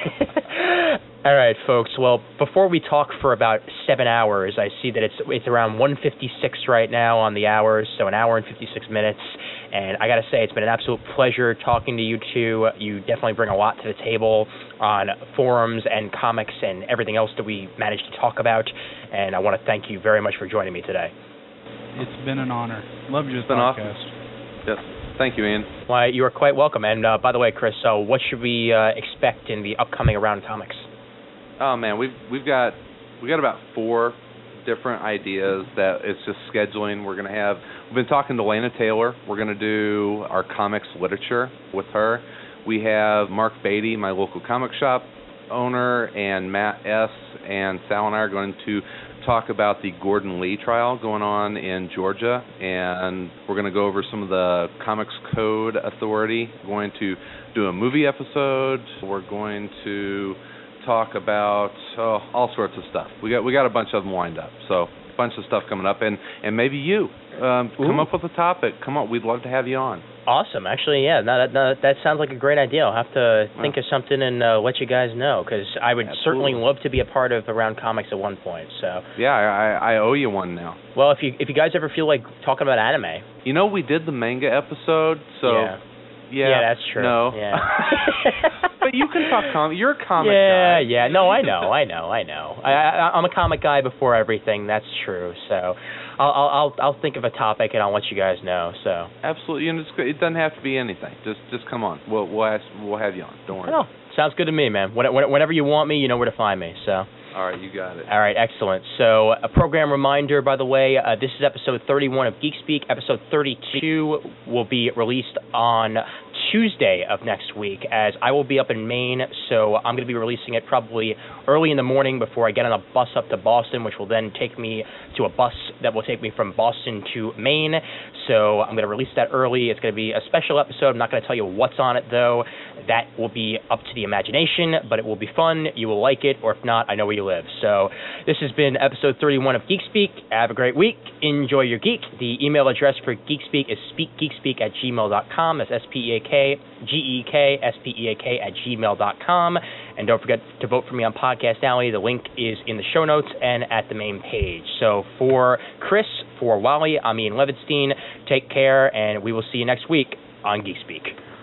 All right, folks. Well, before we talk for about seven hours, I see that it's it's around one fifty-six right now on the hours, so an hour and fifty-six minutes. And I got to say, it's been an absolute pleasure talking to you two. You definitely bring a lot to the table on forums and comics and everything else that we managed to talk about. And I want to thank you very much for joining me today. It's been an honor. Loved your It's been podcast. awesome. Yes. Thank you, Ian. Why, you are quite welcome. And uh, by the way, Chris, so what should we uh, expect in the upcoming Around Comics? Oh man, we've we've got we got about four different ideas that it's just scheduling. We're gonna have we've been talking to Lana Taylor. We're gonna do our comics literature with her. We have Mark Beatty, my local comic shop owner, and Matt S. and Sal and I are going to talk about the Gordon Lee trial going on in Georgia, and we're going to go over some of the Comics Code Authority. We're going to do a movie episode. We're going to talk about oh, all sorts of stuff. We got we got a bunch of them lined up, so a bunch of stuff coming up, and and maybe you um, come Ooh. up with a topic. Come on, we'd love to have you on. Awesome. Actually, yeah, no, that, no, that sounds like a great idea. I'll have to Wow. think of something and uh, let you guys know, because I would certainly Absolutely. love to be a part of Around Comics at one point. So, Yeah, I, I owe you one now. well, if you if you guys ever feel like talking about anime, You know, we did the manga episode, so yeah, yeah, Yeah, that's true. No, Yeah. but you can talk comic. You're a comic yeah, guy. yeah. No, You I can know, talk- I know, I know. I, I I'm a comic guy before everything. That's true. So, I'll, I'll I'll I'll think of a topic and I'll let you guys know. So absolutely, and it's, it doesn't have to be anything. Just just come on. We'll we'll ask, we'll have you on. Don't worry. No, sounds good to me, man. When, when, whenever you want me, you know where to find me. So. All right, you got it. All right, excellent. So a program reminder, by the way, uh, this is episode thirty-one of Geek Speak. Episode thirty-two will be released on Tuesday of next week, as I will be up in Maine, so I'm going to be releasing it probably early in the morning before I get on a bus up to Boston, which will then take me to a bus that will take me from Boston to Maine. So I'm going to release that early. It's going to be a special episode. I'm not going to tell you what's on it, though. That will be up to the imagination, but it will be fun. You will like it, or if not, I know where you live. So this has been episode thirty-one of Geek Speak. Have a great week. Enjoy your geek. The email address for Geek Speak is speakgeekspeak at gmail dot com. That's S P E A K G E K S P E A K at gmail dot com. And don't forget to vote for me on Podcast Alley. The link is in the show notes and at the main page. So for Chris, for Wally, I'm Ian Levinstein. Take care, and we will see you next week on Geek Speak.